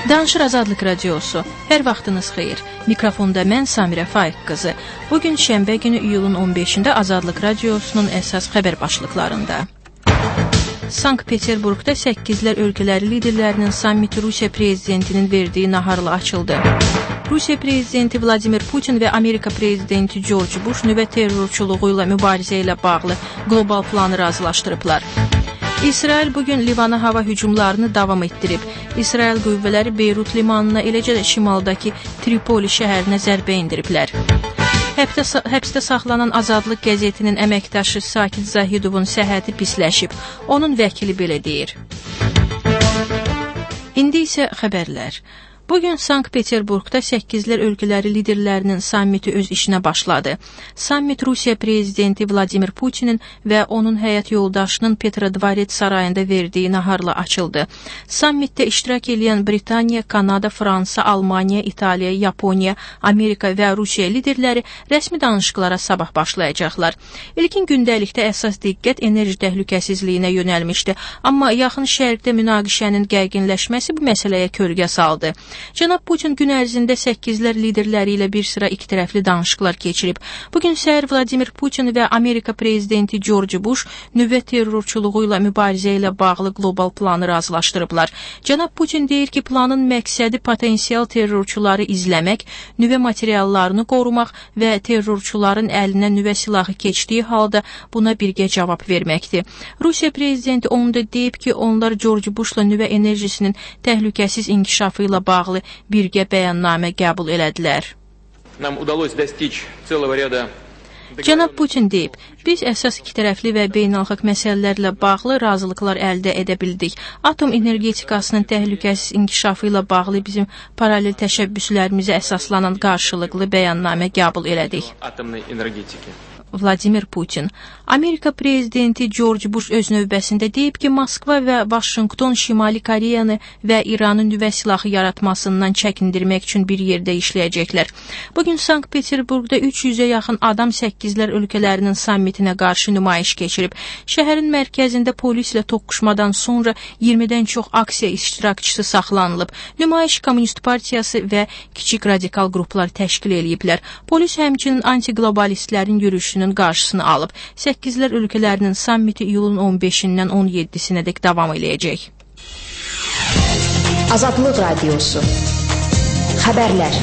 Danışır Azadlıq Radiosu. Hər vaxtınız xeyir. Mikrofonda mən Samirə Faiq qızı. Bugün şənbə günü iyulun 15-də Azadlıq Radiosunun əsas xəbər başlıqlarında. Sankt-Peterburqda 8'lər ölkələri liderlərinin sammiti Rusiya prezidentinin verdiyi naharla açıldı. Rusiya prezidenti Vladimir Putin və Amerika prezidenti George Bush nüvə terrorçuluğu ilə mübarizə ilə bağlı qlobal planı razılaşdırıblar. İsrail bugün Livana hava hücumlarını davam etdirib. İsrail qüvvələri Beyrut limanına, eləcə də şimaldakı Tripoli şəhərinə zərbə indiriblər. Həbsdə saxlanan Azadlıq qəzetinin əməkdaşı Sakit Zahidovun səhhəti pisləşib. Onun vəkili belə deyir. İndi isə xəbərlər. Bugün Sankt-Peterburqda 8'lər ölkələri liderlərinin sammiti öz işinə başladı. Sammit Rusiya prezidenti Vladimir Putinin və onun həyat yoldaşının Petrodvorets sarayında verdiyi naharla açıldı. Sammitdə iştirak edən Britaniya, Kanada, Fransa, Almaniya, İtaliya, Yaponiya, Amerika və Rusiya liderləri rəsmi danışıqlara sabah başlayacaqlar. İlkin gündəlikdə əsas diqqət enerji təhlükəsizliyinə yönəlmişdi, amma yaxın şərqdə münaqişənin gərginləşməsi bu məsələyə kölgə saldı. Cənab Putin gün ərzində 8'lər liderləri ilə bir sıra ikitərəfli danışıqlar keçirib. Bugün səhər Vladimir Putin və Amerika prezidenti George Bush nüvə terrorçuluğu ilə mübarizə ilə bağlı qlobal planı razılaşdırıblar. Cənab Putin deyir ki, planın məqsədi potensial terrorçuları izləmək, nüvə materiallarını qorumaq və terrorçuların əlinə nüvə silahı keçdiyi halda buna birgə cavab verməkdir. Rusiya prezidenti onu da deyib ki, onlar George Bushla nüvə enerjisinin təhlükəsiz inkişafı ilə bağlı birgə bəyannamə qəbul elədilər. Cənab Putin deyib, biz əsas ikitərəfli və beynəlxalq məsələlərlə bağlı razılıqlar əldə edə bildik. Atom energetikasının təhlükəsiz inkişafı ilə bağlı bizim paralel təşəbbüslərimizə əsaslanan qarşılıqlı bəyannamə qəbul elədik. Vladimir Putin. Amerika prezidenti George Bush öz növbəsində deyib ki, Moskva və Vaşinqton Şimali Koreyanı və İranın nüvə silahı yaratmasından çəkindirmək üçün bir yerdə işləyəcəklər. Bugün Sankt-Peterburqda 300'ə yaxın adam 8'lər ölkələrinin sammitinə qarşı nümayiş keçirib. Şəhərin mərkəzində polislə toqquşmadan sonra 20'dən çox aksiya iştirakçısı saxlanılıb. Nümayiş Kommunist Partiyası və kiçik radikal qruplar təşkil eləyiblər. Polis həmçinin antiglobalistlərin yürüyüşünün qarşısını alıb. 8'lər ölkələrinin sammiti iyulun 15'indən 17'sinədək davam eləyəcək. Azadlıq Radiosu. Xəbərlər.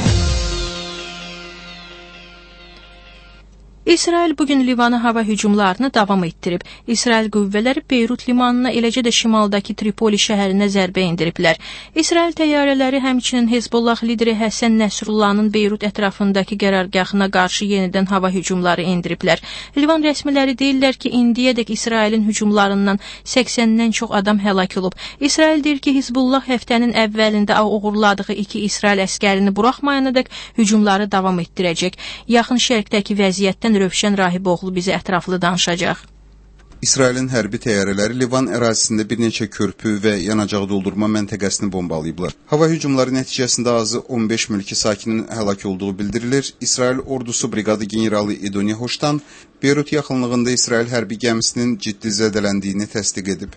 İsrail bugün Livana hava hücumlarını davam etdirib. İsrail qüvvələri Beyrut limanına, eləcə də şimaldakı Tripoli şəhərinə zərbə indiriblər. İsrail təyyarələri həmçinin Hezbollah lideri Həsən Nəsrullahın Beyrut ətrafındakı qərargahına qarşı yenidən hava hücumları indiriblər. Livan rəsmiləri deyirlər ki, indiyədək İsrailin hücumlarından 80'dən çox adam həlak olub. İsrail deyir ki, Hizbullah həftənin əvvəlində uğurladığı 2 İsrail əskərini buraxmayanadək hücumları davam etdirəcək. Yaxın şərqdəki vəziyyətdən Rövşən Rahiboğlu bizə ətraflı danışacaq. İsrailin hərbi təyyarələri Livan ərazisində bir neçə körpü və yanacaq doldurma məntəqəsini bombalayıblar. Hava hücumları nəticəsində azı 15 mülki sakinin həlak olduğu bildirilir. İsrail ordusu briqadı generalı Edoni Hoştan Beyrut yaxınlığında İsrail hərbi gəmisinin ciddi zədələndiyini təsdiq edib.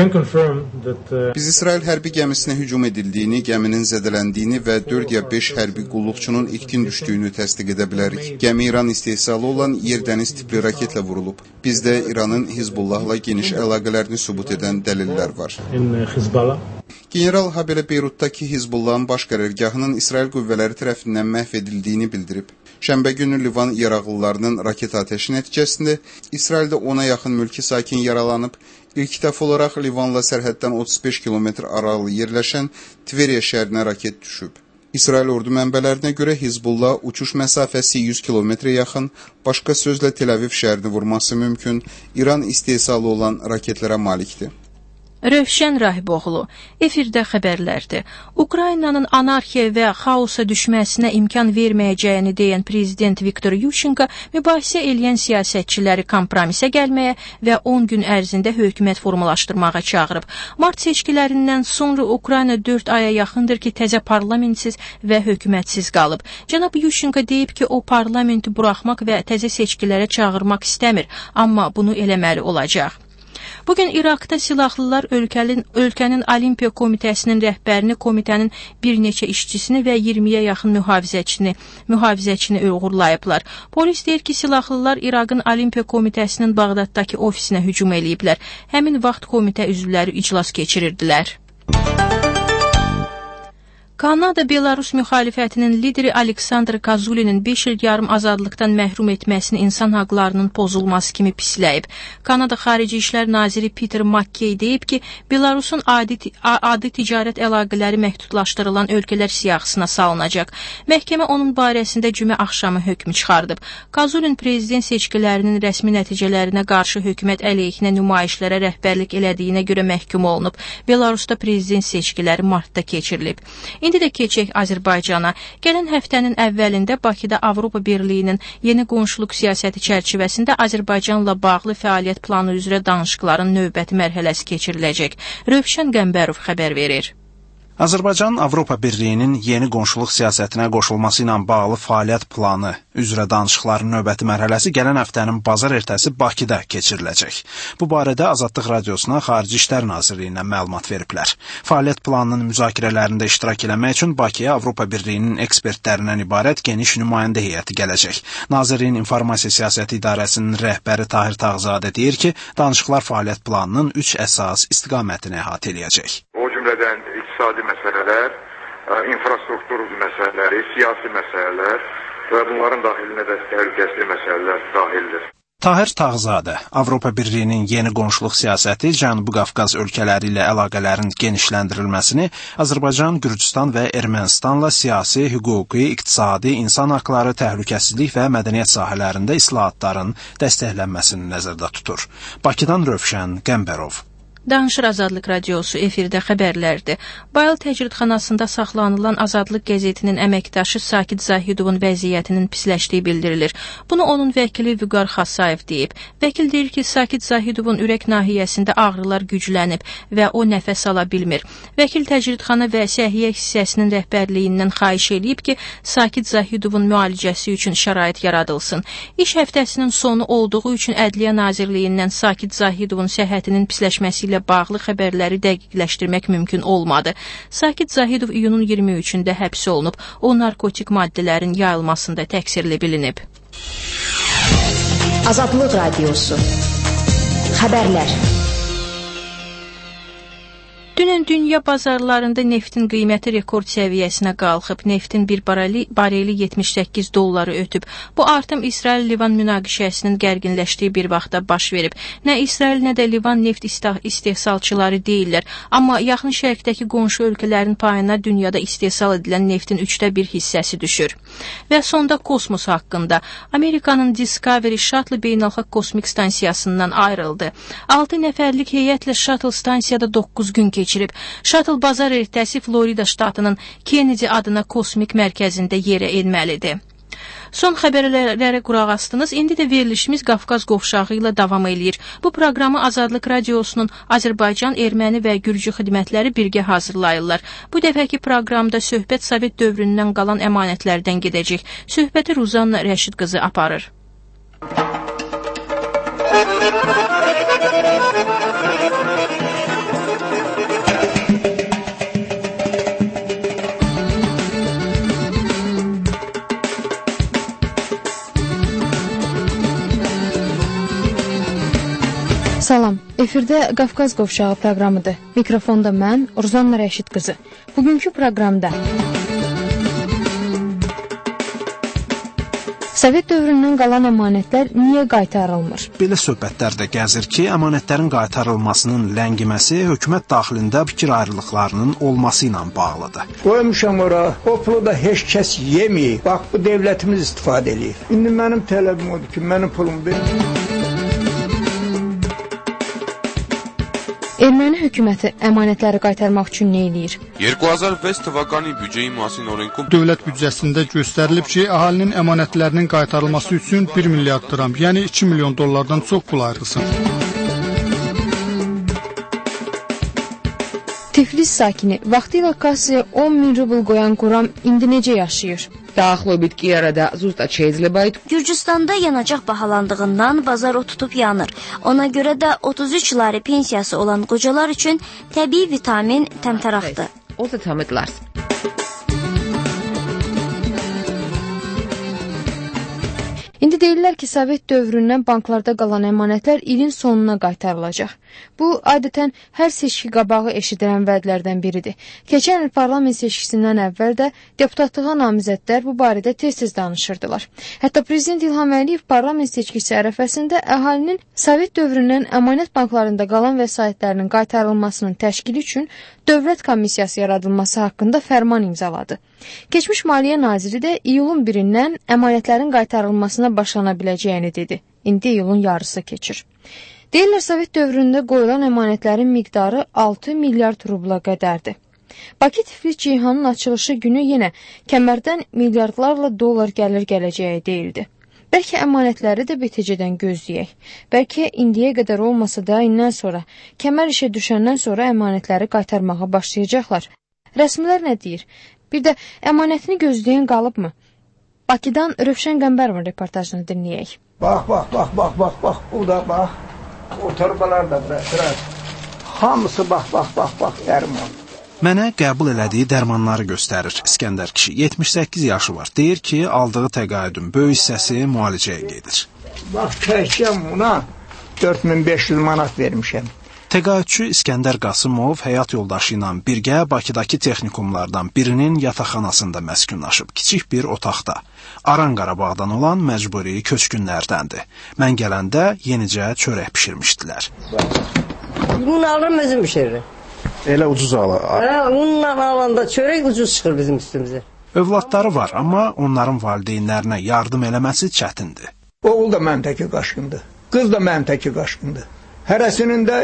Biz İsrail hərbi gəmisinə hücum edildiyini, gəminin zədələndiyini və 4 ya 5 hərbi qulluqçunun itkin düşdüyünü təsdiq edə bilərik. Gəmi İran istehsalı olan yer-dəniz tipli raketlə vurulub. Bizdə İranın Hizbullahla geniş əlaqələrini sübut edən dəlillər var. General habelə Beyrutdakı Hizbullahın baş qərargahının İsrail qüvvələri tərəfindən məhv edildiyini bildirib. Şənbə günü Livan yaraqlılarının raket atəşi nəticəsində İsraildə 10'a yaxın mülki sakin yaralanıb. İlk dəfə olaraq Livanla sərhəddən 35 kilometr aralı yerləşən Tveriya şəhərinə raket düşüb. İsrail ordu mənbələrinə görə Hizbullah uçuş məsafəsi 100 kilometrə yaxın, başqa sözlə Tel Aviv şəhərini vurması mümkün, İran istehsalı olan raketlərə malikdir. Rövşən Rahiboğlu, efirdə xəbərlərdir. Ukraynanın anarxiya və xaosa düşməsinə imkan verməyəcəyini deyən prezident Viktor Yushchenko mübahisə eləyən siyasətçiləri kompromisə gəlməyə və 10 gün ərzində hökumət formalaşdırmağa çağırıb. Mart seçkilərindən sonra Ukrayna 4 aya yaxındır ki, təzə parlamentsiz və hökumətsiz qalıb. Cənab Yushchenko deyib ki, o parlamenti buraxmaq və təzə seçkilərə çağırmaq istəmir, amma bunu eləməli olacaq. Bugün İraqda silahlılar ölkənin Olimpiya Komitəsinin rəhbərini, komitənin bir neçə işçisini və 20-yə yaxın mühafizəçini uğurlayıblar. Polis deyir ki, silahlılar İraqın Olimpiya Komitəsinin Bağdaddakı ofisinə hücum eləyiblər. Həmin vaxt komitə üzvləri iclas keçirirdilər. Kanada Belarus müxalifətinin lideri Aleksandr Kazulinin 5 il yarım azadlıqdan məhrum etməsini insan haqlarının pozulması kimi pisləyib. Kanada Xarici İşlər Naziri Peter McKay deyib ki, Belarusun adi ticarət əlaqələri məhdudlaşdırılan ölkələr siyahısına salınacaq. Məhkəmə onun barəsində cümə axşamı hökmü çıxardıb. Kazulin prezident seçkilərinin rəsmi nəticələrinə qarşı hökumət əleyhinə nümayişlərə rəhbərlik elədiyinə görə məhkum olunub. Belarusda prezident seçkiləri martda keçirilib. İndi də keçək Azərbaycana. Gələn həftənin əvvəlində Bakıda Avropa Birliyinin yeni qonşuluq siyasəti çərçivəsində Azərbaycanla bağlı fəaliyyət planı üzrə danışıqların növbəti mərhələsi keçiriləcək. Rövşən Qəmbərov xəbər verir. Azərbaycan Avropa Birliyinin yeni qonşuluq siyasətinə qoşulması ilə bağlı fəaliyyət planı üzrə danışıqların növbəti mərhələsi gələn həftənin bazar ertəsi Bakıda keçiriləcək. Bu barədə Azadlıq Radiosuna Xarici İşlər Nazirliyinə məlumat veriblər. Fəaliyyət planının müzakirələrində iştirak etmək üçün Bakıya Avropa Birliyinin ekspertlərindən ibarət geniş nümayəndə heyəti gələcək. Nazirliyin İnformasiya Siyasəti İdarəsinin rəhbəri Tahir Tağzadə deyir ki, danışıqlar fəaliyyət planının 3 əsas istiqamətini əhatə eləyəcək. O cümlədən iqtisadi məsələlər, infrastruktur məsələləri, siyasi məsələlər və bunların daxilinə də təhlükəsizlik məsələlər dahildir. Tahir Tağzadə, Avropa Birliyinin yeni qonşuluq siyasəti Cənubi Qafqaz ölkələri ilə əlaqələrin genişləndirilməsini, Azərbaycan, Gürcüstan və Ermənistanla siyasi, hüquqi, iqtisadi, insan haqları, təhlükəsizlik və mədəniyyət sahələrində islahatların dəstəklənməsini nəzərdə tutur. Bakıdan Rövşən Qəmbərov. Danışır Azadlıq Radiosu efirdə xəbərlərdir. Bayıl təcridxanasında saxlanılan Azadlıq qəzetinin əməkdaşı Sakit Zahidovun vəziyyətinin pisləşdiyi bildirilir. Bunu onun vəkili Vüqar Xasayev deyib. Vəkil deyir ki, Sakit Zahidovun ürək nahiyəsində ağrılar güclənib və o nəfəs ala bilmir. Vəkil təcridxana və səhiyyə hissəsinin rəhbərliyindən xahiş edib ki, Sakit Zahidovun müalicəsi üçün şərait yaradılsın. İş həftəsinin sonu olduğu üçün Ədliyyə Nazirliyindən Sakit Zahidovun səhhətinin pisləşməsi ilə bağlı xəbərləri dəqiqləşdirmək mümkün olmadı. Sakit Zahidov iyunun 23-də həbs olunub. O narkotik maddələrin yayılmasında təqsirli bilinib. Azadlıq Radiosu. Xəbərlər. Dünən dünya bazarlarında neftin qiyməti rekord səviyyəsinə qalxıb. Neftin bir bareli $78 ötüb. Bu artım İsrail-Livan münaqişəsinin gərginləşdiyi bir vaxtda baş verib. Nə İsrail, nə də Livan neft istehsalçıları deyirlər. Amma yaxın şərqdəki qonşu ölkələrin payına dünyada istehsal edilən neftin 1/3 hissəsi düşür. Və sonda kosmos haqqında. Amerikanın Discovery Shuttle beynəlxalq kosmik stansiyasından ayrıldı. 6 nəfərlik heyətlə Shuttle stansiyada 9 gün keçirib. Shuttle bazar ertəsi Florida ştatının Kennedy adına kosmik mərkəzində yerə enməlidir. Son xəbərlərə qulaq astınız. İndi də verilişimiz Qafqaz qovşağı ilə davam eləyir. Bu proqramı Azadlıq Radiosunun Azərbaycan, Erməni və Gürcü xidmətləri birgə hazırlayırlar. Bu dəfəki proqramda söhbət Sovet dövründən qalan əmanətlərdən gedəcək. Söhbəti Ruzanna Rəşid qızı aparır. Salam, efirdə Qafqaz qovşağı proqramıdır. Mikrofonda mən, Ruzanna Rəşid qızı. Bugünkü proqramda Sovet dövründən qalan əmanətlər niyə qaytarılmır? Belə söhbətlər də gəzir ki, əmanətlərin qaytarılmasının ləngiməsi hökumət daxilində fikir ayrılıqlarının olması ilə bağlıdır. Qoymuşam ora, o pulu da heç kəs yeməyib. Bax, bu devlətimiz istifadə edir. İndi mənim tələbim odur ki, mənim pulumu verin. Erməni hökuməti əmanətləri qaytarmaq üçün nə eləyir? 2005 թվականի büdcəyi մասին օրենքում Dövlət büdcəsində göstərilib ki, əhalinin əmanətlərinin qaytarılması üçün 1 milyard dram, yəni 2 milyon dollardan çox pul ayrılsın. Tiflis sakini vaxtilə kassaya 10.000 rubl qoyan Quram indi necə yaşayır? Gürcüstanda yanacaq bahalandığından bazar o tutub yanır. Ona görə də 33 lari pensiyası olan qocalar üçün təbii vitamin təmtəraqdır. İndi deyirlər ki, Sovet dövründən banklarda qalan əmanətlər ilin sonuna qaytarılacaq. Bu, adətən hər seçki qabağı eşidilən vədlərdən biridir. Keçən il parlament seçkisindən əvvəl də deputatlığa namizədlər bu barədə tez-tez danışırdılar. Hətta Prezident İlham Əliyev parlament seçkisi ərəfəsində əhalinin Sovet dövründən əmanət banklarında qalan vəsaitlərinin qaytarılmasının təşkili üçün dövlət komissiyası yaradılması haqqında fərman imzaladı. Keçmiş Maliyyə Naziri də iyulun 1-dən əmanətlərin qaytarılmasına başlana biləcəyini dedi. İndi iyulun yarısı keçir. Deyirlər, Sovet dövründə qoyulan əmanətlərin miqdarı 6 milyard rubla qədərdir. Bakı-Tiflis Ceyhanın açılışı günü yenə kəmərdən milyardlarla dollar gəlir gələcəyi deyildi. Bəlkə əmanətləri də BTC-dən gözləyək. Bəlkə indiyə qədər olmasa da indən sonra, kəmər işə düşəndən sonra əmanətləri qaytarmağa başlayacaqlar. Rəsmilər nə deyir? Bir də əmanətini gözləyən qalıbmı? Bakıdan Rövşən Qəmbərov reportajını dinləyək. Bax, bu da bax. O torbalar da biraz. Hamısı bax, dərman. Mənə qəbul elədiyi dərmanları göstərir İskəndər kişi. 78 yaşı var. Deyir ki, aldığı təqaüdün böyük hissəsi müalicəyə gedir. Bax, təkcəm buna 4500 manat vermişəm. Təqaüdçü İskəndər Qasımov həyat yoldaşı ilə birgə Bakıdakı texnikumlardan birinin yataqxanasında məskunlaşıb, kiçik bir otaqda. Aran Qarabağdan olan məcburi köçkünlərdəndir. Mən gələndə yenicə çörək bişirmişdilər. Bunu alırım, özüm bişiririm. Elə ucuz alır. Bununla alanda çörək ucuz çıxır bizim üstümüzə. Övladları var, amma onların valideynlərinə yardım eləməsi çətindir. Oğul da mənim təki qaşqındır, qız da mənim təki qaşqındır. Hərəsinin də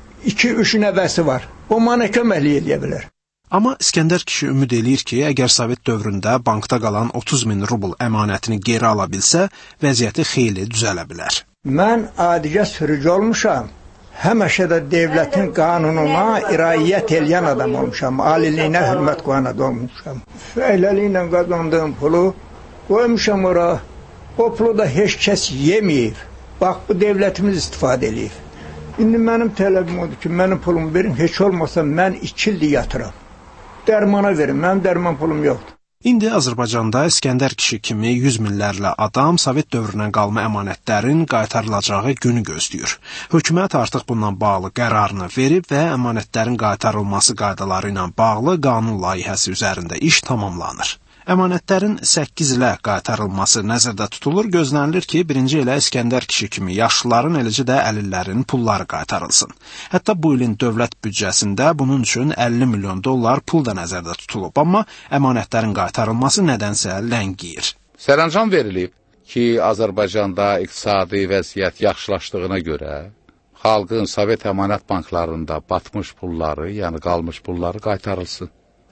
2-3 nəvəsi var. O mənə köməklik eləyə bilər. Amma İskəndər kişi ümid eləyir ki, əgər Sovet dövründə bankda qalan 30.000 rubl əmanətini geri ala bilsə, vəziyyəti xeyli düzələ bilər. Mən adicə sürücü olmuşam. Həmişə də devlətin qanununa irayət eləyən adam olmuşam. Aliliyinə hörmət qoyan adam olmuşam. Fəhləliklə qazandığım pulu qoymuşam ora. O pulu da heç kəs yeməyib. Bax, bu devlətimiz istifadə eləyib. İndi mənim tələbim odur ki, mənim pulumu verin, heç olmasa mən 2 ildir yatıram. Dərmana verin, mənim dərman pulum yoxdur. İndi Azərbaycanda İskəndər kişi kimi 100 minlərlə adam Sovet dövründən qalma əmanətlərin qaytarılacağı günü gözləyir. Hökumət artıq bundan bağlı qərarını verib və əmanətlərin qaytarılması qaydaları ilə bağlı qanun layihəsi üzərində iş tamamlanır. Əmanətlərin 8 ilə qaytarılması nəzərdə tutulur, gözlənilir ki, birinci elə İskəndər kişi kimi yaşlıların, eləcə də əlillərin pulları qaytarılsın. Hətta bu ilin dövlət büdcəsində bunun üçün 50 milyon dollar pul da nəzərdə tutulub, amma əmanətlərin qaytarılması nədənsə ləngiyir. Sərəncam verilib ki, Azərbaycanda iqtisadi vəziyyət yaxşılaşdığına görə xalqın Sovet əmanət banklarında batmış pulları, yəni qalmış pulları qaytarılsın.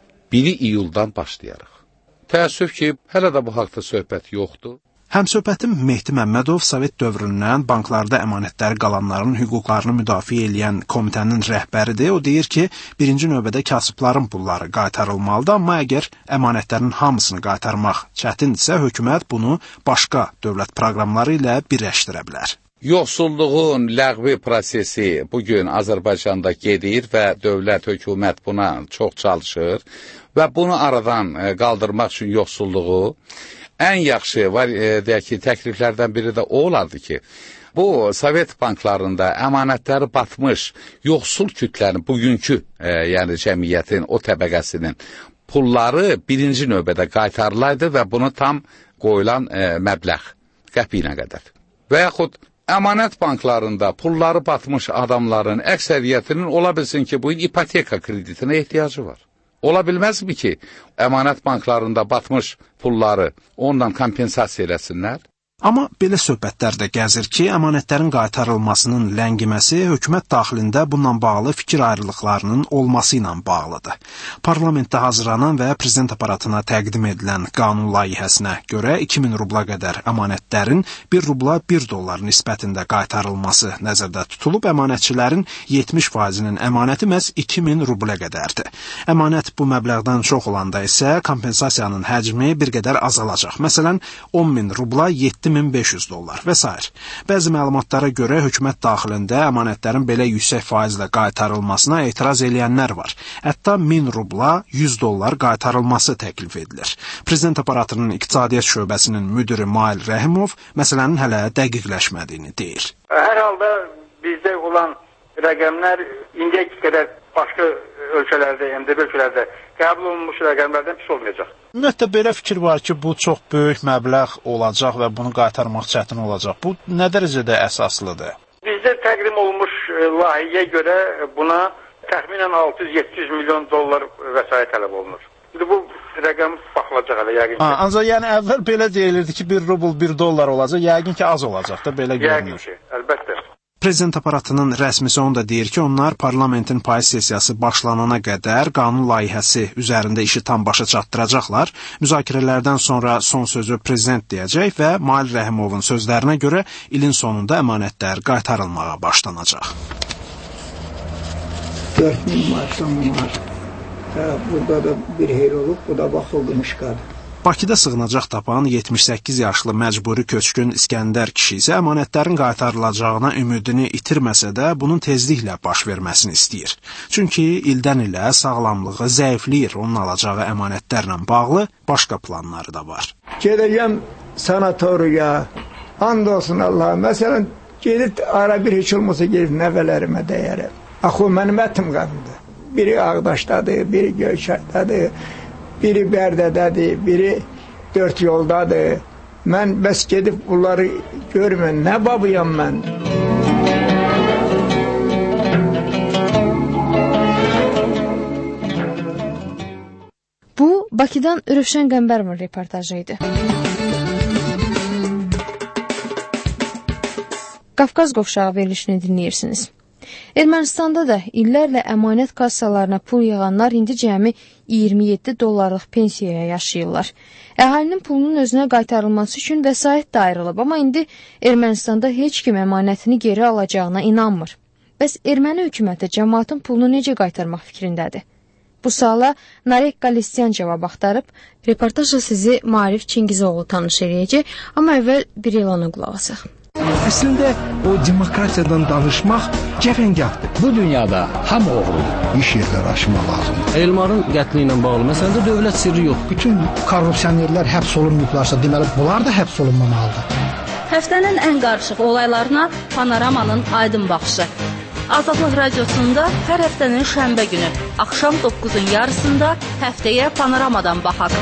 1 iyuldan başlayarıq. Təəssüf ki, hələ də bu haqda söhbət yoxdur. Həmsöhbətim Mehdi Məmmədov Sovet dövründən banklarda əmanətləri qalanların hüquqlarını müdafiə edən komitənin rəhbəridir. O deyir ki, birinci növbədə kasıbların pulları qaytarılmalıdır, amma əgər əmanətlərin hamısını qaytarmaq çətindirsə, hökumət bunu başqa dövlət proqramları ilə birləşdirə bilər. Yoxsulluğun ləğvi prosesi bugün Azərbaycanda gedir və dövlət, hökumət buna çox çalışır və bunu aradan qaldırmaq üçün yoxsulluğu ən yaxşı deyək ki, təkliflərdən biri də o olardı ki, bu Sovet banklarında əmanətləri batmış yoxsul kütlənin, bugünkü yəni cəmiyyətin, o təbəqəsinin pulları birinci növbədə qaytarılaydı və bunu tam qoyulan məbləğ qəpiyinə qədər. Və yaxud əmanət banklarında pulları batmış adamların əksəriyyətinin ola bilsin ki, bu ipoteka kreditinə ehtiyacı var. Ola bilməzmi ki, əmanət banklarında batmış pulları ondan kompensasiya eləsinlər? Amma belə söhbətlər də gəzir ki, əmanətlərin qaytarılmasının ləngiməsi hökumət daxilində bununla bağlı fikir ayrılıqlarının olması ilə bağlıdır. Parlamentdə hazırlanan və prezident aparatına təqdim edilən qanun layihəsinə görə 2000 rubla qədər əmanətlərin 1 rubla 1 dollar nisbətində qaytarılması nəzərdə tutulub, əmanətçilərin 70%-nin əmanəti məhz 2000 rublə qədərdir. Əmanət bu məbləğdən çox olanda isə kompensasiyanın həcmi bir qədər azalacaq. Məsələn, 10.000 rubla 7500 dollar və s. Bəzi məlumatlara görə hökumət daxilində əmanətlərin belə yüksək faizlə qaytarılmasına etiraz edənlər var. Hətta 1000 rubla 100 dollar qaytarılması təklif edilir. Prezident aparatının iqtisadiyyat şöbəsinin müdiri Mail Rəhimov məsələnin hələ dəqiqləşmədiyini deyir. Hər halda bizdə olan rəqəmlər indiyə qədər başqa ölkələrdə, MDB ölkələrdə qəbul olunmuş rəqəmlərdən pis olmayacaq. Ümumiyyətlə belə fikir var ki, bu çox böyük məbləğ olacaq və bunu qaytarmaq çətin olacaq. Bu nə dərəcədə əsaslıdır? Bizdə təqdim olunmuş layihəyə görə buna təxminən 600-700 milyon dollar vəsait tələb olunur. İndi bu rəqəm baxılacaq hələ yəqin ki. Ancaq yəni əvvəl belə deyilirdi ki, 1 rubl 1 dollar olacaq, yəqin ki az olacaq da, belə görünür. Yəqin ki, əlbəttə. Prezident aparatının rəsmisi onu da deyir ki, onlar parlamentin payız sessiyası başlanana qədər qanun layihəsi üzərində işi tam başa çatdıracaqlar. Müzakirələrdən sonra son sözü prezident deyəcək və Mail Rəhimovun sözlərinə görə ilin sonunda əmanətlər qaytarılmağa başlanacaq. 4000 maaşdan var. Burada da bir heyr olub, bu da baxıldı mışqadır. Bakıda sığınacaq tapan 78 yaşlı məcburi köçkün İskəndər kişi isə əmanətlərin qaytarılacağına ümidini itirməsə də bunun tezliklə baş verməsini istəyir. Çünki ildən ilə sağlamlığı zəifləyir, onun alacağı əmanətlərlə bağlı başqa planları da var. Gedəcəm sanatoriya, and olsun Allah. Məsələn, gedib ara bir heç olmasa gedib nəvələrimə dəyərəm. Axı mənim ətim qanımdır. Biri Ağdaşdadır, biri Göyçaydadır. Biri Bərdədədir, biri 4 yoldadır. Mən bəs gedib bunları görmən, nə babıyam mən? Bu, Bakıdan Rövşən Qəmbərov reportajı idi. Qafqaz qovşağı verilişini dinləyirsiniz. Ermənistanda da illərlə əmanət kassalarına pul yığanlar indi cəmi 27 dollarlıq pensiyaya yaşayırlar. Əhalinin pulunun özünə qaytarılması üçün vəsait də ayrılıb, amma indi Ermənistanda heç kim əmanətini geri alacağına inanmır. Bəs erməni hökuməti cəmaatın pulunu necə qaytarmaq fikrindədir? Bu suala Narek Qalistyan cavab axtarıb, reportajla sizi Maarif Çingizoğlu tanış eləyəcək, amma əvvəl bir elana qulaq asaq. Əslində o demokratiyadan danışmaq cəfəngahdır. Bu dünyada hamı oğrudur. İş yerləri açmaq lazımdır. Elmarın qətli ilə bağlı məsələdə dövlət sirri yox. Bütün korrupsionerlər həbs olunmuyublarsa, deməli bunlar da həbs olunmamalıdır. Həftənin ən qarışıq olaylarına Panoramanın aydın baxışı. Azadlıq radiosunda hər həftənin şənbə günü axşam 9-un yarısında həftəyə Panoramadan baxaq.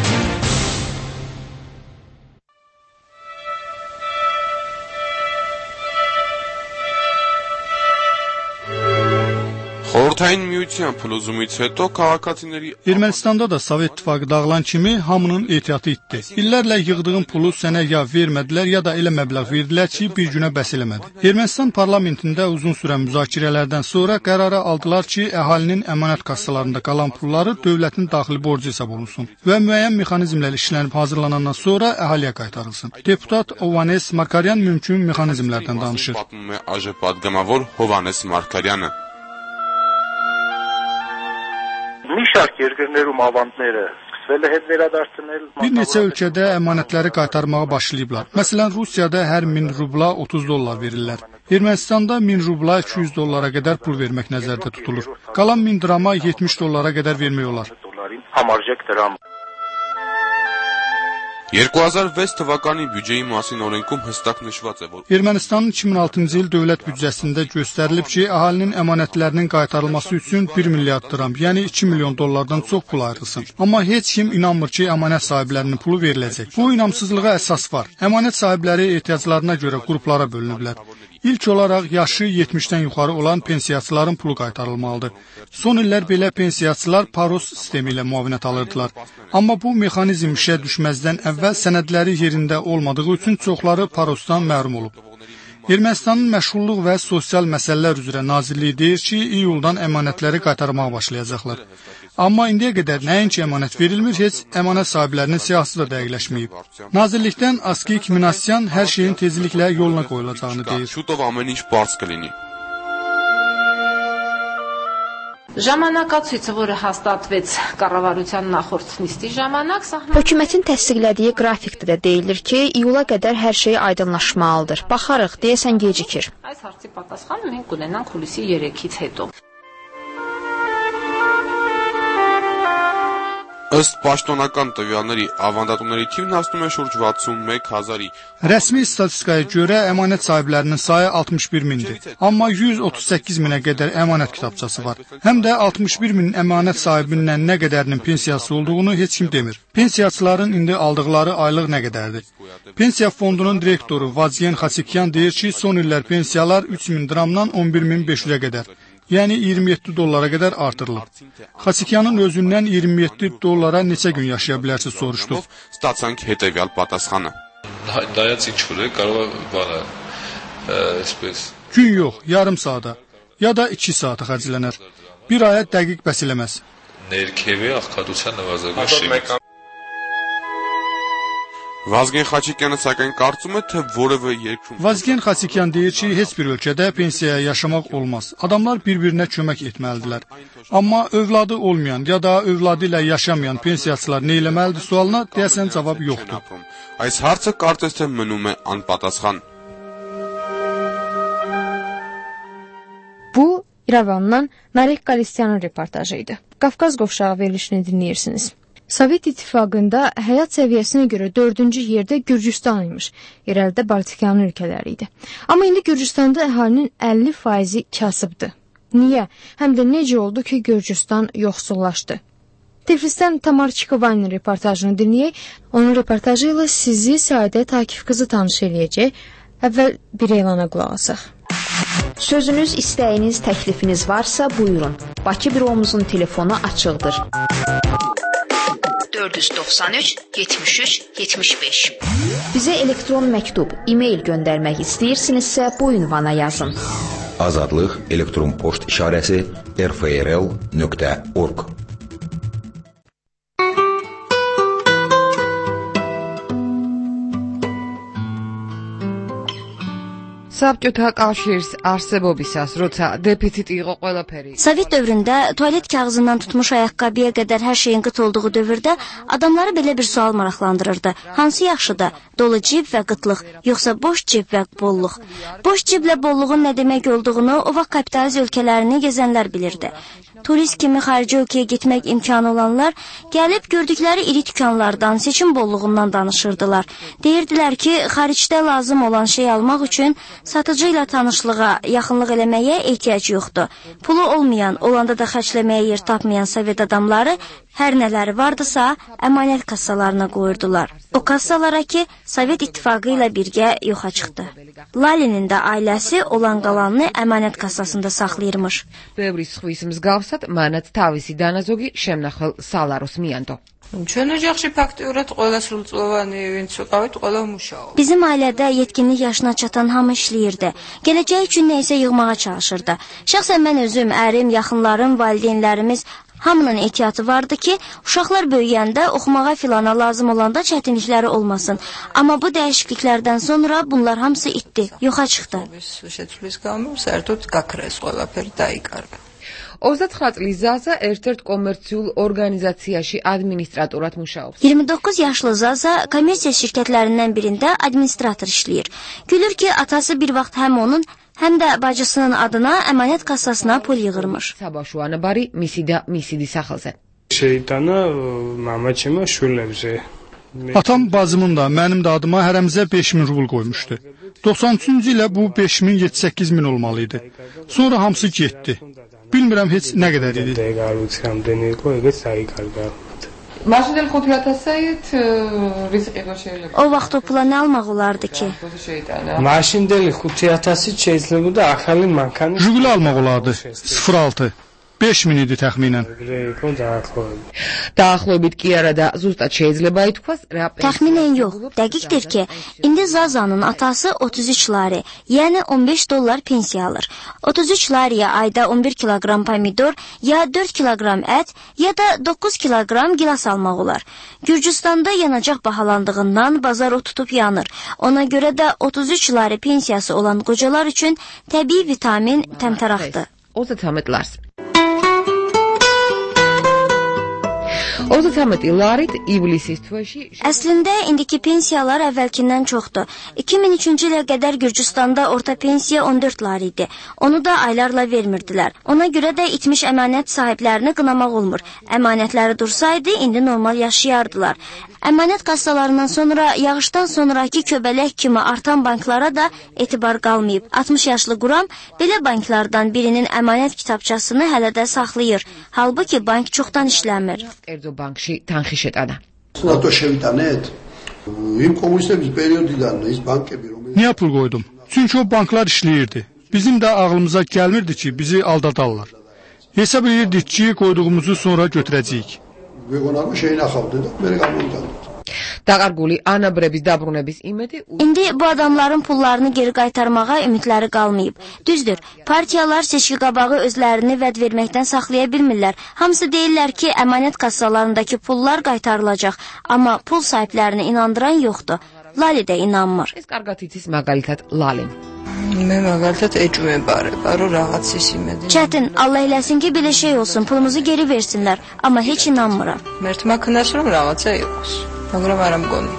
Խորհրդային միության փլուզումից հետո քաղաքացիների Ermənistanda da Sovet İttifaqı dağılan kimi hamının ehtiyatı itdi. İllərlə yığdığın pulu sənə ya vermədilər, ya da elə məbləğ verdilər ki, bir günə bəs eləmədi. Ermənistan parlamentində uzun sürən müzakirələrdən sonra qərara aldılar ki, əhalinin əmanət kassalarında qalan pulları dövlətin daxili borcu hesab olunsun və müəyyən mexanizmlər işlənib hazırlanandan sonra əhaliyə qaytarılsın. Deputat Ovanes Markaryan mümkün mexanizmlərdən danışır. Պատգամավոր Հովանես Մարգարյանը Bir şart yergirlərim avantları սկսվել է հետ վերադարձնել. Bir neçə ölkədə əmanətləri qaytarmağa başlayıblar. Məsələn, Rusiyada hər 1000 rubla 30 dollar verirlər. Ermənistanda 1000 rubla 200 dollara qədər pul vermək nəzərdə tutulur. Qalan 1000 drama 70 dollara qədər vermək olar. 2006 թվականի բյուջեի մասին օրենքում հստակ նշված է, որ Ermənistanın 2006-cı il dövlət büdcəsində göstərilib ki, əhalinin əmanətlərinin qaytarılması üçün 1 milyard dram, yəni 2 milyon dollardan çox pul ayrılsın. Amma heç kim inanmır ki, əmanət sahiblərinin pulu veriləcək. Bu inamsızlığa əsas var. Əmanət sahibləri ehtiyaclarına görə qruplara bölünüblər. İlk olaraq yaşı 70-dən yuxarı olan pensiyaçıların pulu qaytarılmalıdır. Son illər belə pensiyaçılar paros sistemi ilə müavinət alırdılar. Amma bu mexanizm işə düşməzdən əvvəl əvvəl sənədləri yerində olmadığı üçün çoxları parosdan məhrum olub. Ermənistanın məşğulluq və sosial məsələlər üzrə Nazirliyi deyir ki, iyuldan əmanətləri qaytarmağa başlayacaqlar. Amma indiyə qədər nəinki əmanət verilmir, heç əmanət sahiblərinin siyahısı da dəqiqləşməyib. Nazirlikdən Askik Minasyan hər şeyin tezliklə yoluna qoyulacağını deyir. Ժամանակացույցը, որը հաստատվեց կառավարության նախորդ նիստի ժամանակ, Hökumətin təsdiqlədiyi qrafikdə də deyilir ki, iyula qədər hər şey aydınlaşmalıdır. Baxarıq, deyəsən gecikir. Այս հարցի պատասխանը մենք կունենանք հուլիսի 3-ից հետո. Ըստ պաշտոնական տվյալների, ավանդատուների թիվն հասնում է շուրջ 61,000-ի։ Rəsmi statistikaya görə əmanət sahiblərinin sayı 61 mindir. Amma 138 minə qədər əmanət kitabçası var. Həm də 61 min əmanət sahibindən nə qədərinin pensiyası olduğunu heç kim demir. Pensiyaçıların indi aldıqları aylıq nə qədərdir? Pensiya fondunun direktoru Vazgen Xasikyan deyir ki, son illər pensiyalar 3000 dramdan 11500-ə qədər. Yəni 27 dollara qədər artırılıb. Xasikyanın özündən 27 dollara neçə gün yaşaya bilərsiniz soruşduq. Ստացանք հետևյալ պատասխանը. Դայաց ինչ-որ է, կարող է բանը, այսպես. Gün yox, yarım saata ya da 2 saata xərclənər. Bir aya dəqiq bəs eləməz. Ներքևի աղքատության նվազագույն շեմից. Վազգեն Խաչիկյանը սակայն կարծում է, թե որևէ երկրում Vazgen Xasikyan deyir ki, heç bir ölkədə pensiyaya yaşamaq olmaz. Adamlar bir-birinə kömək etməlidirlər. Amma övladı olmayan ya da övladı ilə yaşamayan pensiyaçılar nə eləməlidir sualına deyəsən cavab yoxdur. Այս հարցը կարծես թե մնում է անպատասխան. Bu İrəvandan Narek Qalisyanın reportajıydı. Qafqaz qovşağı verilişini dinləyirsiniz. Sovet İttifaqında həyat səviyyəsinə görə 4-cü yerdə Gürcüstan imiş. İrəlidə Baltikanın ölkələri idi. Amma indi Gürcüstanda əhalinin 50% kasıbdır. Niyə? Həm də necə oldu ki, Gürcüstan yoxsullaşdı? Tiflisdən Tamar Çikovanın reportajını dinləyək. Onun reportajı ilə sizi Səadət Akif qızı tanış eləyəcək. Əvvəl bir elana qulaq asaq. Sözünüz, istəyiniz, təklifiniz varsa buyurun. Bakı büromuzun telefonu açıqdır. 493 73 75. Bizə elektron məktub, e-mail göndərmək istəyirsinizsə bu ünvana yazın. Azadlıq elektron poçt işarəsi rfrl.org. საბჭოთა კავშირის არსებობისას, როცა დეფიციტი იყო ყველაფერი. Sovet dövründə tualet kağızından tutmuş ayaqqabıya qədər hər şeyin qıt olduğu dövrdə adamları belə bir sual maraqlandırırdı. Hansı yaxşıdır? Dolu cib və qıtlıq, yoxsa boş cib və bolluq? Boş ciblə bolluğun nə demək olduğunu o vaxt kapitalist ölkələrini gezənlər bilirdi. Turist kimi xarici ölkəyə getmək imkanı olanlar gəlib gördükləri iri dükanlardan, seçim bolluğundan danışırdılar. Deyirdilər ki, xaricdə lazım olan şey almaq üçün satıcı ilə tanışlığa, yaxınlıq eləməyə ehtiyac yoxdur. Pulu olmayan, olanda da xərcləməyə yer tapmayan Sovet adamları hər nələri vardısa, əmanət kassalarına qoyurdular. O kassalara ki, Sovet İttifaqı ilə birgə yoxa çıxdı. Lalinin də ailəsi olan qalanını əmanət kassasında saxlayırmış. Ბევრი სხვის მსგავსად, მანაც თავისი დანაზოგი შემნახელ სალაროს მიანდო. ჩვენ ოჯახში ფაქტიურად ყველა სრულწლოვანი ვინც ვიყავით, ყველა მუშაობდა. Bizim ailədə yetkinlik yaşına çatan hamı işləyirdi. Gələcək üçün nə isə yığmağa çalışırdı. Şəxsən mən özüm, ərim, yaxınlarım, valideynlərimiz hamının ehtiyatı vardı ki, uşaqlar böyüyəndə oxumağa filana lazım olanda çətinlikləri olmasın. Amma bu dəyişikliklərdən sonra bunlar hamısı itdi, yoxa çıxdı. 29 წლის Zaza ერთ-ერთ კომერციულ ორგანიზაციაში ადმინისტრატორად მუშაობს. 29 yaşlı Zaza kommersiya şirkətlərindən birində administrator işləyir. Gülür ki, atası bir vaxt həm onun, həm də bacısının adına əmanət kassasına pul yığırmış. საბავშვო ანაბარი მისი და მისიდი სახელზე. შეიტანა მამაჩემო შვილებზე. Atam, bacımın da, mənim də adıma hərəmizə 5000 rubl qoymuşdu. 93-cü ilə bu 5000 7-8 min olmalıydı. Sonra hamısı getdi. Bilmirəm heç nə qədər idi. მაშინდელ 5000-ით რიზყი რო შეიძლება. O vaxt o pula nə almaq olardı ki? მაშინდელი 5000-ით შეიძლებოდა ახალი მანქანა. Jiguli almaq olardı. 06. 5000 idi təxminən. Daxilobit ki ara da zustad შეიძლება ითქვას რა Təxminən yox, dəqiqdir ki, indi Zazanın atası 33 lari, yəni 15 dollar pensiya alır. 33 lariyə ayda 11 kiloqram pomidor, ya 4 kiloqram ət, ya da 9 kiloqram gilas almaq olar. Gürcüstanda yanacaq bahalandığından bazar o tutub yanır. Ona görə də 33 lari pensiyası olan qocalar üçün təbii vitamin təmtəraqdır. 30 lars. 30 larit İblisis tvaşı. Əslində indiki pensiyalar əvvəlkindən çoxdur. 2003-cü ilə qədər Gürcüstanda orta pensiya 14 lar idi. Onu da aylarla vermirdilər. Ona görə də itmiş əmanət sahiblərini qınamaq olmur. Əmanətləri dursaydı indi normal yaşayardılar. Əmanət kassalarından sonra yağışdan sonraki köbələk kimi artan banklara da etibar qalmayıb. 60 yaşlı Quram belə banklardan birinin əmanət kitabçasını hələ də saxlayır. Halbuki bank çoxdan işləmir. Erdo bankşı tanxiş etədə. Niyə pul qoydum? Çünki o banklar işləyirdi. Bizim də ağlımıza gəlmirdi ki, bizi aldadarlar. Hesab edirdik ki, qoyduğumuzu sonra götürəcəyik. Dağarquli anabrəbiz dabrunəbiz imedi. İndi bu adamların pullarını geri qaytarmağa ümidləri qalmayıb. Düzdür, partiyalar seçki qabağı özlərini vəd verməkdən saxlaya bilmirlər. Hamısı deyirlər ki, əmanət kassalarındakı pullar qaytarılacaq, amma pul sahiblərini inandıran yoxdur. Lali də inanmır. Es qarqatitsis məqalitat Lalin. Mən məqalitat ecməbarə, rağatsız imədi. Çətin, Allah eləsin ki, belə şey olsun, pulumuzu geri versinlər, amma heç inanmıram. Mert makındaş რომ რაღაცა იყოს, მაგრამ არა მგონი.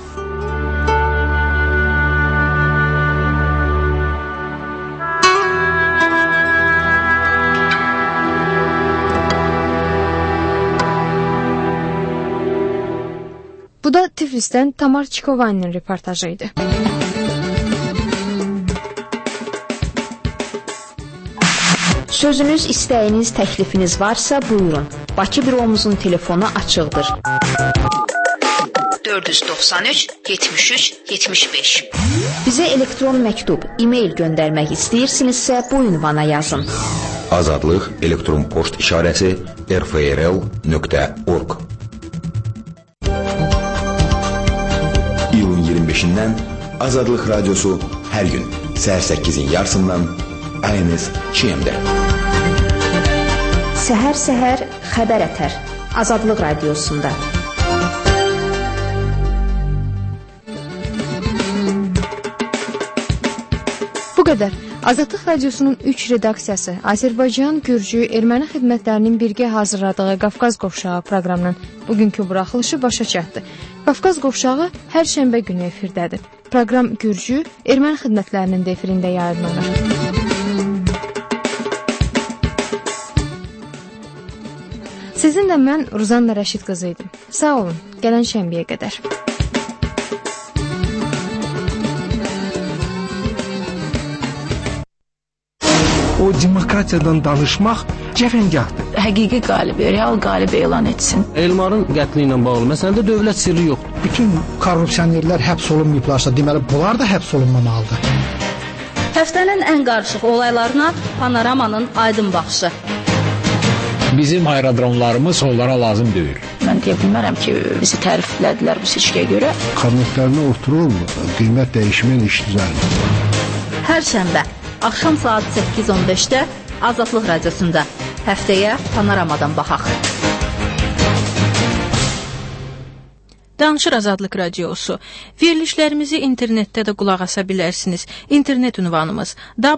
Bu da Tiflis'ten Tamar Çikovan'ın reportajıydı. Sözünüz, istəyiniz, təklifiniz varsa buyurun. Bakı büromuzun telefonu açıqdır. 493 73 75. Bizə elektron məktub, e-mail göndərmək istəyirsinizsə bu ünvana yazın. Azadlıq elektron poçt işarəsi rfrl.org. İyulun 25-dən Azadlıq Radyosu hər gün səhər 8-in yarısından ayınız ÇM-də. Səhər-səhər xəbər ətər Azadlıq Radiosunda. Bu qədər. Azadlıq Radiosunun 3 redaksiyası Azərbaycan, Gürcü, erməni xidmətlərinin birgə hazırladığı Qafqaz Qovşağı proqramının bugünkü buraxılışı başa çatdı. Qafqaz Qovşağı hər şənbə günü efirdədir. Proqram Gürcü, erməni xidmətlərinin də efirində yayımlanır. Sizinlə mən Ruzanna Rəşid qızı idim. Sağ olun, gələn şənbəyə qədər. O demokratiyadan danışmaq cəfəngahdır. Həqiqi qalibi, real qalibi elan etsin. Elmarın qətli ilə bağlı məsələdə dövlət sirri yoxdur. Bütün korrupsionerlər həbs olunmayıblarsa, deməli bunlar da həbs olunmamalıdır. Həftənin ən qarışıq olaylarına Panoramanın aydın baxışı. Bizim aerodromlarımız onlara lazım deyil. Mən deyə bilmərəm ki, bizi təriflədilər bu seçkiyə görə. Kabinetlərində oturur, qiymət dəyişmən iş düzəlmir. Hər şənbə axşam saat 8:15-də Azadlıq Radiosunda. Həftəyə Panoramadan baxaq. Danışır Azadlıq Radiosu. Verilişlərimizi internetdə də qulaq asa bilərsiniz. İnternet ünvanımız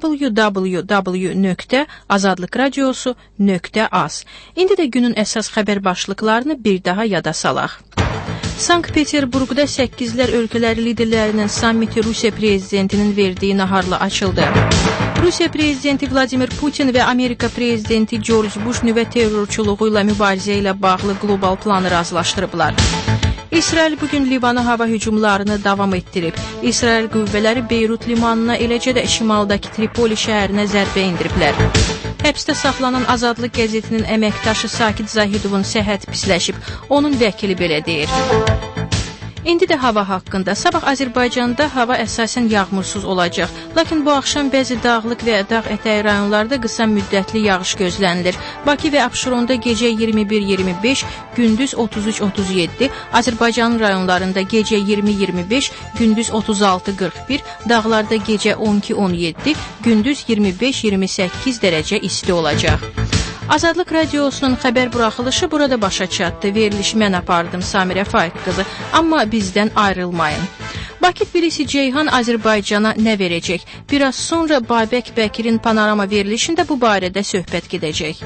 www.azadlıqradiosu.az. İndi də günün əsas xəbər başlıqlarını bir daha yada salaq. Sankt-Peterburqda 8'lər ölkələri liderlərinin sammiti Rusiya prezidentinin verdiyi naharla açıldı. Rusiya prezidenti Vladimir Putin və Amerika prezidenti George Bush nüvə terrorçuluğu ilə mübarizə ilə bağlı qlobal planı razılaşdırıblar. İsrail bugün Livana hava hücumlarını davam etdirib. İsrail qüvvələri Beyrut limanına, eləcə də şimaldakı Tripoli şəhərinə zərbə indiriblər. Həbsdə saxlanan Azadlıq qəzetinin əməkdaşı Sakit Zahidovun səhhəti pisləşib. Onun vəkili belə deyir. İndi də hava haqqında. Sabah Azərbaycanda hava əsasən yağmursuz olacaq. Lakin bu axşam bəzi dağlıq və dağ ətəyi rayonlarda qısa müddətli yağış gözlənilir. Bakı və Abşeronda gecə 21-25, gündüz 33-37, Azərbaycanın rayonlarında gecə 20-25, gündüz 36-41, dağlarda gecə 12-17, gündüz 25-28 dərəcə isti olacaq. Azadlıq Radiosunun xəbər buraxılışı burada başa çatdı. Verilişi mən apardım, Samirə Faiq qızı. Amma bizdən ayrılmayın. Bakı Tbilisi Ceyhan Azərbaycana nə verəcək? Biraz sonra Babək Bəkirin panorama verilişində bu barədə söhbət gedəcək.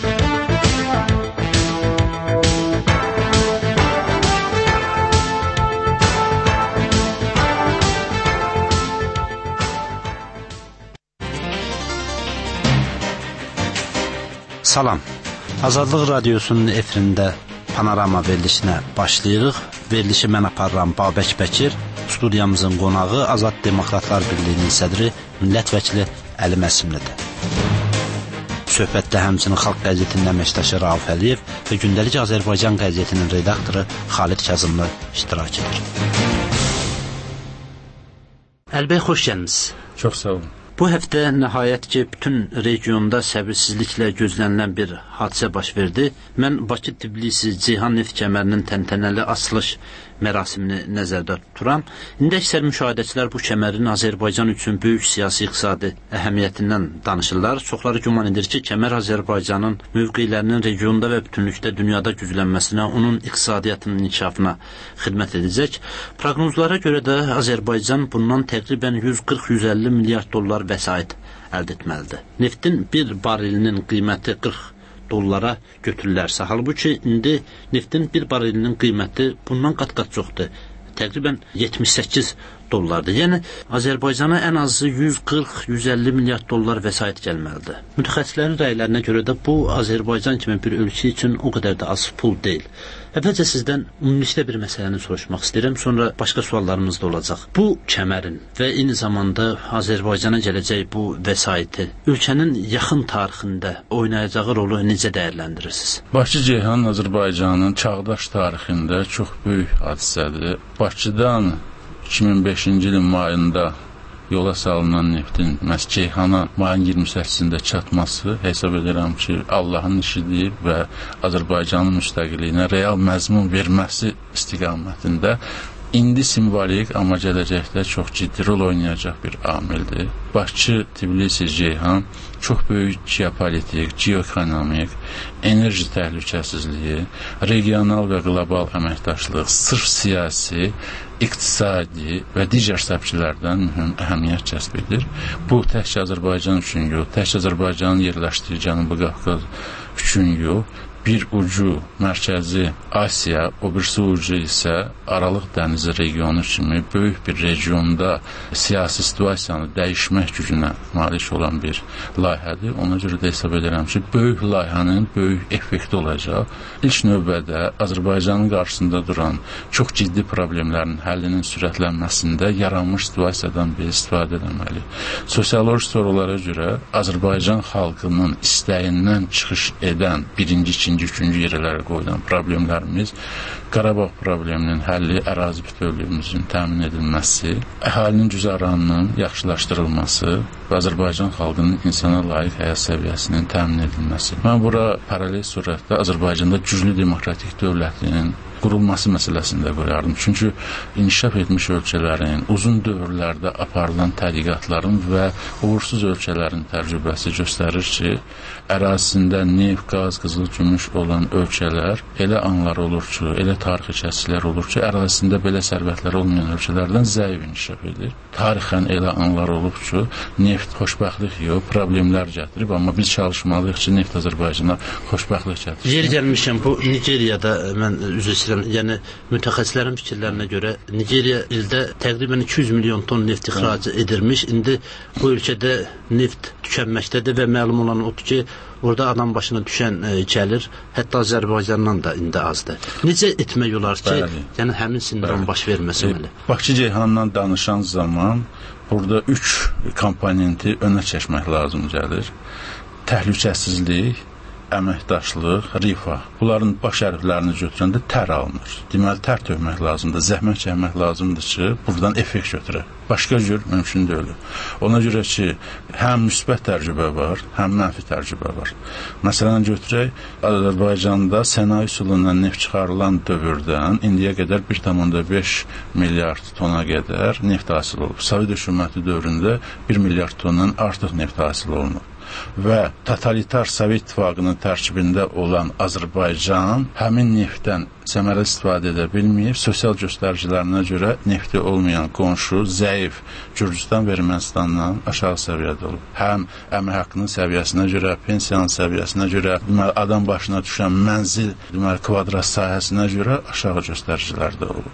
Salam. Azadlıq Radiosunun efirində panorama verilişinə başlayırıq. Verilişi mən aparıram Babək Bəkir. Studiyamızın qonağı Azad Demokratlar Birliyinin sədri, millət vəkili Əli Məsimlidir. Söhbətdə həmçinin Xalq qəzetinin əməkdaşı Rauf Əliyev və gündəlik Azərbaycan qəzetinin redaktoru Xalid Kazımlı iştirak edir. Əlbəy, xoş gəlmisiniz. Çox sağ olun. Bu həftə nəhayət ki, bütün regionda səbirsizliklə gözlənilən bir hadisə baş verdi. Mən Bakı-Tbilisi Ceyhan neft kəmərinin təntənəli açılış mərasimini nəzərdə tuturam. İndi əksər müşahidəçilər bu kəmərin Azərbaycan üçün böyük siyasi-iqtisadi əhəmiyyətindən danışırlar. Çoxları güman edir ki, kəmər Azərbaycanın mövqelərinin regionda və bütünlükdə dünyada güclənməsinə, onun iqtisadiyyatının inkişafına xidmət edəcək. Proqnozlara görə də Azərbaycan bundan təqribən 140-150 milyard dollar vəsait əldə etməlidir. Neftin bir barilinin qiyməti 40 dollara götürülərsə, halbuki indi neftin bir barilinin qiyməti bundan qat-qat çoxdur. Təqribən 78 dollardır. Yəni, Azərbaycana ən azı 140-150 milyard dollar vəsait gəlməlidir. Mütəxəssislərin rəylərinə görə də bu, Azərbaycan kimi bir ölkə üçün o qədər də az pul deyil. Əvvəlcə sizdən ümumilikdə bir məsələni soruşmaq istəyirəm, sonra başqa suallarımız da olacaq. Bu kəmərin və eyni zamanda Azərbaycana gələcək bu vəsaiti ölkənin yaxın tarixində oynayacağı rolu necə dəyərləndirirsiniz? Bakı-Ceyhan Azərbaycanın çağdaş tarixində çox böyük hadisədir. Bakıdan 2005-ci ilin mayında yola salınan neftin məhz Ceyhana mayın 28-də çatması hesab edirəm ki, Allahın işidir və Azərbaycanın müstəqilliyinə real məzmun verməsi istiqamətində indi simvolik, amma gələcəkdə çox ciddi rol oynayacaq bir amildir. Bakı, Tbilisi, Ceyhan çox böyük geopolitik, geoekonomik, enerji təhlükəsizliyi, regional və qlobal əməkdaşlıq, sırf siyasi, iqtisadi və digər səbəblərdən mühüm əhəmiyyət kəsb edir. Bu, təkcə Azərbaycan üçün yox, təkcə Azərbaycanın yerləşdiyi Cənubi Qafqaz üçün yox, bir ucu Mərkəzi Asiya, o birisi ucu isə Aralıq dənizi regionu kimi böyük bir regionda siyasi situasiyanı dəyişmək gücünə malik olan bir layihədir. Ona görə də hesab edirəm ki, böyük layihənin böyük effekti olacaq. İlk növbədə Azərbaycanın qarşısında duran çox ciddi problemlərin həllinin sürətlənməsində yaranmış situasiyadan bir istifadə etməli. Sosioloji sorulara görə Azərbaycan xalqının istəyindən çıxış edən birinci, ikinci, üçüncü yerlərə qoyulan problemlərimiz, Qarabağ probleminin həlli, ərazi bütövlüyümüzün təmin edilməsi, əhalinin güzəranının yaxşılaşdırılması və Azərbaycan xalqının insana layiq həyat səviyyəsinin təmin edilməsi. Mən bura paralel surətdə Azərbaycanda güclü demokratik dövlətinin qurulması məsələsində qoyardım. Çünki inkişaf etmiş ölkələrin, uzun dövrlərdə aparılan tədqiqatların və uğursuz ölkələrin təcrübəsi göstərir ki, ərazisində neft, qaz, qızıl, gümüş olan ölkələr elə anlar olur ki, elə tarixi kəslər olur ki, ərazisində belə sərvətlər olmayan ölkələrdən zəif inkişaf edir. Tarixən elə anlar olub ki, neft xoşbəxtlik yox, problemlər gətirib, amma biz çalışmalıyıq ki, neft Azərbaycana xoşbəxtlik gətirir. Yer gəlmişəm, bu Nigeriyada mən üzr istəyirəm, yəni mütəxəssislərin fikirlərinə görə Nigeriya ildə təqribən 200 milyon ton neft ixrac edirmiş. İndi bu ölkədə neft tükənməkdədir və məlum olan odur ki, orada adam başına düşən gəlir, hətta Azərbaycandan da indi azdır. Necə etmək olar ki, yəni həmin sindrom baş verməsin? Bakı-Ceyhandan danışan zaman burada 3 komponenti önə çəkmək lazım gəlir. Təhlükəsizlik, əməkdaşlıq, rifah. Bunların baş hərflərini götürəndə tər alınır. Deməli, tər tökmək lazımdır, zəhmət çəkmək lazımdır ki, buradan effekt götürək. Başqa cür mümkün deyil. Ona görə ki, həm müsbət tərcübə var, həm mənfi tərcübə var. Məsələn, götürək, Azərbaycanda sənaye üsulundan neft çıxarılan dövrdən indiyə qədər 1,5 milyard tona qədər neft hasil olub. Sovet hökuməti dövründə 1 milyard tondan artıq neft hasil olunub. Və totalitar Sovet İttifaqının tərkibində olan Azərbaycan həmin neftdən səmərəli istifadə edə bilməyib, sosial göstəricilərinə görə nefti olmayan qonşu, zəif Gürcüstan və Ermənistandan aşağı səviyyədə olub. Həm əmək haqqının səviyyəsinə görə, pensiyanın səviyyəsinə görə, deməli, adam başına düşən mənzil, deməli, kvadrat sahəsinə görə aşağı göstəricilərdə olub.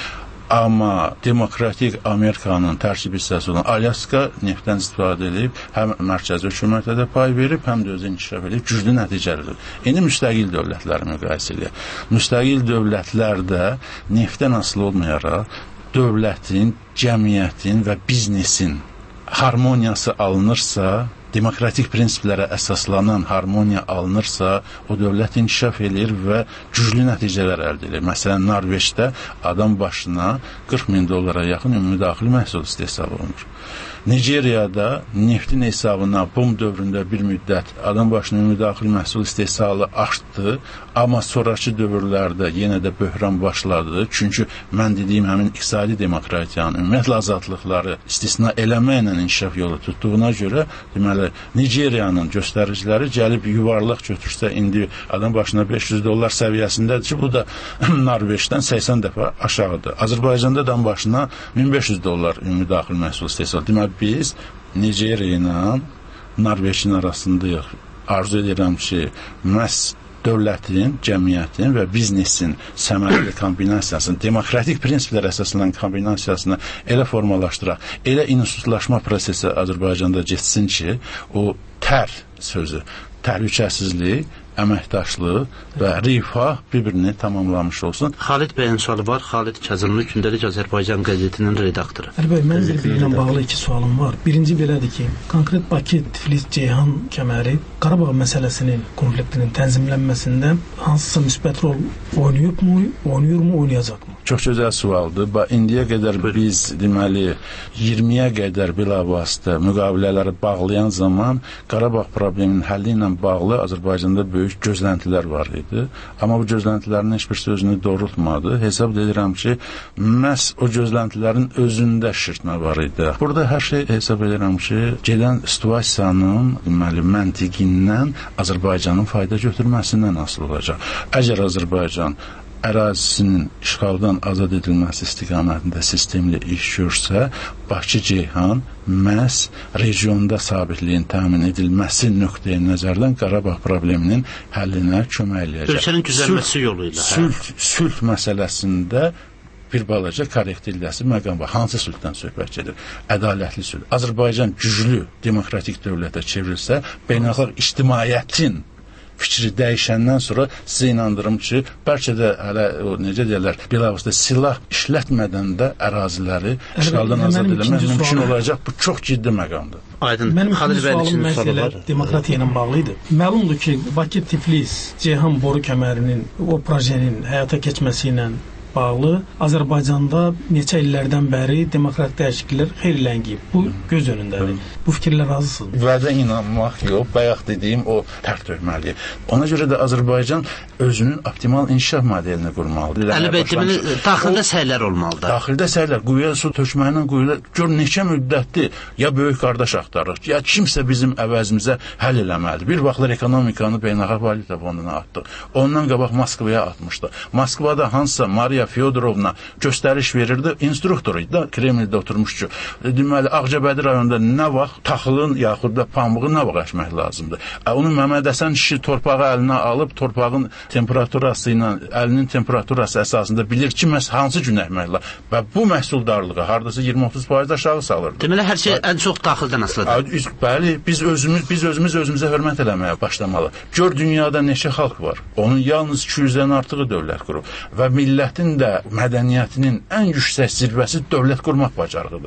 Amma demokratik Amerikanın tərkib hissəsi olan Alyaska neftdən istifadə edib, həm mərkəzi hökumətə də pay verib, həm də özü inkişaf edib, güclü nəticəlidir. İndi müstəqil dövlətləri müqayisə edir. Müstəqil dövlətlərdə neftdən asılı olmayaraq, dövlətin, cəmiyyətin və biznesin harmoniyası alınırsa, demokratik prinsiplərə əsaslanan harmoniya alınırsa, o dövlət inkişaf edir və güclü nəticələr əldə edir. Məsələn, Norveçdə adam başına $40,000 yaxın ümumi daxili məhsul istehsal olunur. Nigeriyada neftin hesabına bum dövründə bir müddət adam başına ümumi daxili məhsul istehsalı artdı, amma sonraki dövrlərdə yenə də böhran başladı. Çünki mən dediyim həmin iqtisadi demokratiyanın, ümumiyyətlə azadlıqları istisna eləməklə inkişaf yolu tutduğuna görə, deməli, Nigeriyanın göstəriciləri gəlib yuvarlaq götürsə, indi adam başına $500 səviyyəsindədir ki, bu da Norveçdən 80 dəfə aşağıdır. Azərbaycanda adam başına $1,500 ümumi daxili məhsul istehsalı. Deməli, biz Nigeriya ilə Norveçin arasındayıq. Arzu edirəm ki, məhz dövlətin, cəmiyyətin və biznesin səmərəli kombinasiyasını, demokratik prinsiplər əsaslanan kombinasiyasını elə formalaşdıraq, elə institutlaşma prosesi Azərbaycanda getsin ki, o tər sözü, təhlükəsizlik, əməkdaşlıq və rifah bir-birini tamamlamış olsun. Xalid bəyin sualı var. Xalid Kazımlı, Gündəlik Azərbaycan qəzetinin redaktoru. Əlibəy, mənim bir-birlə bağlı iki sualım var. Birinci belədir ki, konkret Bakı, Tiflis, Ceyhan kəməri Qarabağ məsələsinin konfliktinin tənzimlənməsində hansısa müsbət rol oynayırmı, oynayacaqmı? Çox gözəl sualdır. İndiyə qədər biz, deməli, 20-yə qədər bilavasitə müqavilələri bağlayan zaman Qarabağ probleminin həlli ilə bağlı Azərbaycanda böyük gözləntilər var idi. Amma bu gözləntilərin heç bir sözünü doğrultmadı. Hesab edirəm ki, məhz o gözləntilərin özündə şirtmə var idi. Burada hər şey hesab edirəm ki, gedən situasiyanın, deməli, məntiqindən Azərbaycanın fayda götürməsindən asılı olacaq. Əgər Azərbaycan ərazisinin işğaldan azad edilməsi istiqamətində sistemli iş görsə, Bakı-Ceyhan məhz regionda sabitliyin təmin edilməsi nöqteyi nəzərdən Qarabağ probleminin həllinə kömək eləyəcək. Ölkənin düzəlməsi yolu ilə. Sülh məsələsində bir balaca korrektilləsi məqam var. Hansı sülhdən söhbət gedir? Ədalətli sülh. Azərbaycan güclü demokratik dövlətə çevrilsə, beynəlxalq ictimaiyyətin fikri dəyişəndən sonra sizə inandırım ki, bəlkə də hələ necə deyirlər, bilavasitə silah işlətmədən də əraziləri işğaldan azad etmək mümkün olacaq. Bu çox ciddi məqamdır. Aydın. Mənim ikinci sualım məsələ demokratiya ilə bağlı idi. Məlumdur ki, Bakı, Tiflis, Ceyhan boru kəmərinin o projenin həyata keçməsi ilə bağlı Azərbaycanda neçə illərdən bəri demokratik dəyişikliklər xeyli ləngiyib. Bu göz önündədir. Bu fikirlər razısınız? Vədə inanmaq yox, bayaq dediyim o tər tökməlidir. Ona görə də Azərbaycan özünün optimal inkişaf modelini qurmalıdır. Əlbəttə, daxildə səylər olmalıdır. Daxildə səylər, quyuya su tökməklə quyuya gör neçə müddətdir ya böyük qardaş axtarırıq, ya kimsə bizim əvəzimizə həll eləməlidir. Bir vaxtlar ekonomikanı beynəlxalq valyuta fonduna atdıq. Ondan qabaq Moskvaya atmışdı. Moskvada hansısa Mariya Fyodorovna göstəriş verirdi, instruktor idi, Kremldə oturmuşdu. Deməli, Ağcabədi rayonunda nə vaxt taxılın yaxud da pambığı nə vaxt əkmək lazımdır. Onun Məmməd Həsən kişi torpağı əlinə alıb, torpağın temperaturası ilə, əlinin temperaturası əsasında bilir ki, məhz hansı gün əkmək lazımdır. Və bu məhsuldarlığı hardasa 20-30% aşağı salırdı. Deməli, hər şey ən çox daxildən asılıdır. Bəli, biz özümüz özümüzə hörmət eləməyə başlamalı. Gör, dünyada neçə xalq var. Onun yalnız 200-dən artığı dövlət qurub. Və millətin də mədəniyyətinin ən yüksək zirvəsi dövlət qurmaq bacarığıdır.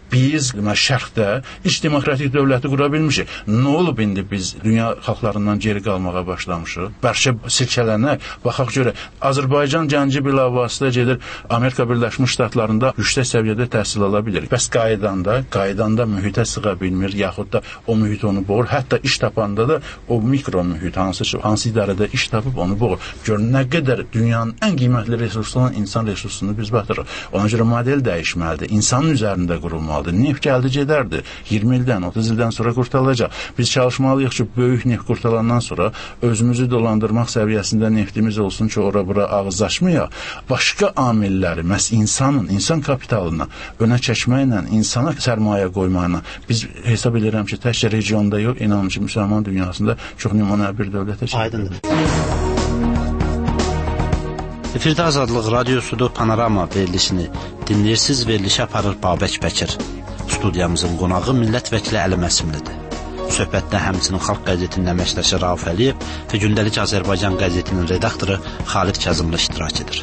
biz şərqdə iç demokratik dövləti qura bilmişik. Nə olub indi biz dünya xalqlarından geri qalmağa başlamışıq? Bəlkə silkələnək, baxaq görə Azərbaycan gənci bilavasitə gedir Amerika Birləşmiş Ştatlarında yüksək səviyyədə təhsil ala bilir. Bəs qaydanda mühitə sığa bilmir, yaxud da o mühit onu boğur. Hətta iş tapanda da o mikro mühit hansı idarədə iş tapıb onu boğur. Gör nə qədər dünyanın ən qiymətli resursu olan insan resursunu biz batırırıq. Ona görə model dəyişməlidir. İnsanın üzərində qurulmalıdır. Neft gəldi gedərdi. 20 ildən, 30 ildən sonra qurtarılacaq. Biz çalışmalıyıq ki, böyük neft qurtarandan sonra özümüzü dolandırmaq səviyyəsində neftimiz olsun ki, ora-bura ağız açmayaq. Başqa amilləri, məhz insan kapitalına önə çəkməklə, insana sərmayə qoymaqla biz hesab edirəm ki, təkcə regionda yox, inanın ki, müsəlman dünyasında çox nümunə bir dövlətə çevrilir. Aydındır. Efirdə Azadlıq Radiosuda Panorama verilişini dinləyirsiniz. Verilişi aparır Babək Bəkir. Studiyamızın qonağı millət vəkili Əli Məsimlidir. Söhbətdə həmçinin Xalq qəzetinin əməkdaşı Rauf Əliyev və Gündəlik Azərbaycan qəzetinin redaktoru Xalid Kazımlı iştirak edir.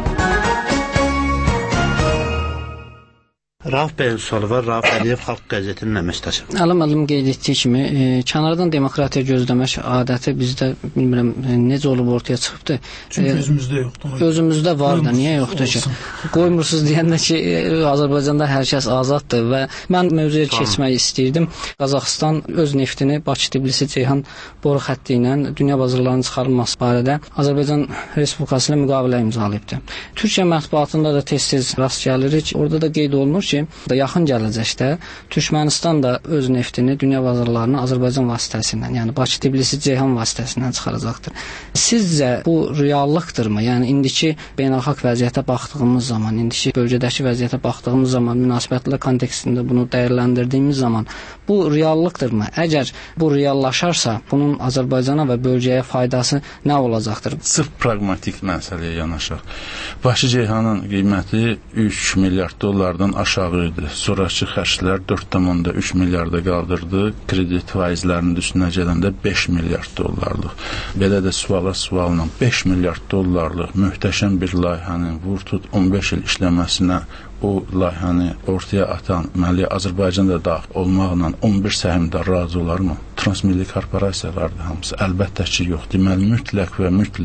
Rauf bəyin sualı var. Rauf Əliyev Xalq qəzetinin əməkdaşı. Əlim qeyd etdiyi kimi, kənardan demokratiya gözləmək adəti bizdə bilmirəm necə olub ortaya çıxıbdı. Çünki özümüzdə yoxdur. Özümüzdə var da, niyə yoxdur ki? Qoymursunuz deyəndə ki, Azərbaycanda hər kəs azaddır və mən mövzuya keçmək istəyirdim. Qazaxıstan öz neftini Bakı Tbilisi Ceyhan boru xətti ilə dünya bazarlarına çıxarılması barədə Azərbaycan Respublikası ilə müqavilə imzalayıbdı. Türkiyə mətbuatında da tez-tez rast gəlirik. Orada da qeyd olunur ki, yaxın gələcəkdə Türkmənistan da öz neftini dünya bazarlarına Azərbaycan vasitəsindən, yəni Bakı Tbilisi Ceyhan vasitəsindən çıxaracaqdır. Sizcə bu reallıqdırmı? Yəni indiki beynəlxalq vəziyyətə baxdığımız zaman, indiki bölgədəki vəziyyətə baxdığımız zaman, münasibətlər kontekstində bunu dəyərləndirdiyimiz zaman bu reallıqdırmı? Əgər bu reallaşarsa, bunun Azərbaycana və bölgəyə faydası nə olacaqdır? Sırf pragmatik məsələyə yanaşaq. Bakı Ceyhanın qiyməti 3 milyard dollardan aşağı idi. Sonraki xərclər 4,3 milyarda qaldırdı. Kredit faizlərinin üstünə gələndə 5 milyard dollarlıq. Belə də sualla 5 milyard dollarlıq möhtəşəm bir layihənin vur-tut 15 il işləməsinə o layihəni ortaya atan Azərbaycanda daxil olmaqla 11 səhmdar razı olarmı? Transmilli korporasiyalardır hamısı. Əlbəttə ki, yox. Deməli, mütləq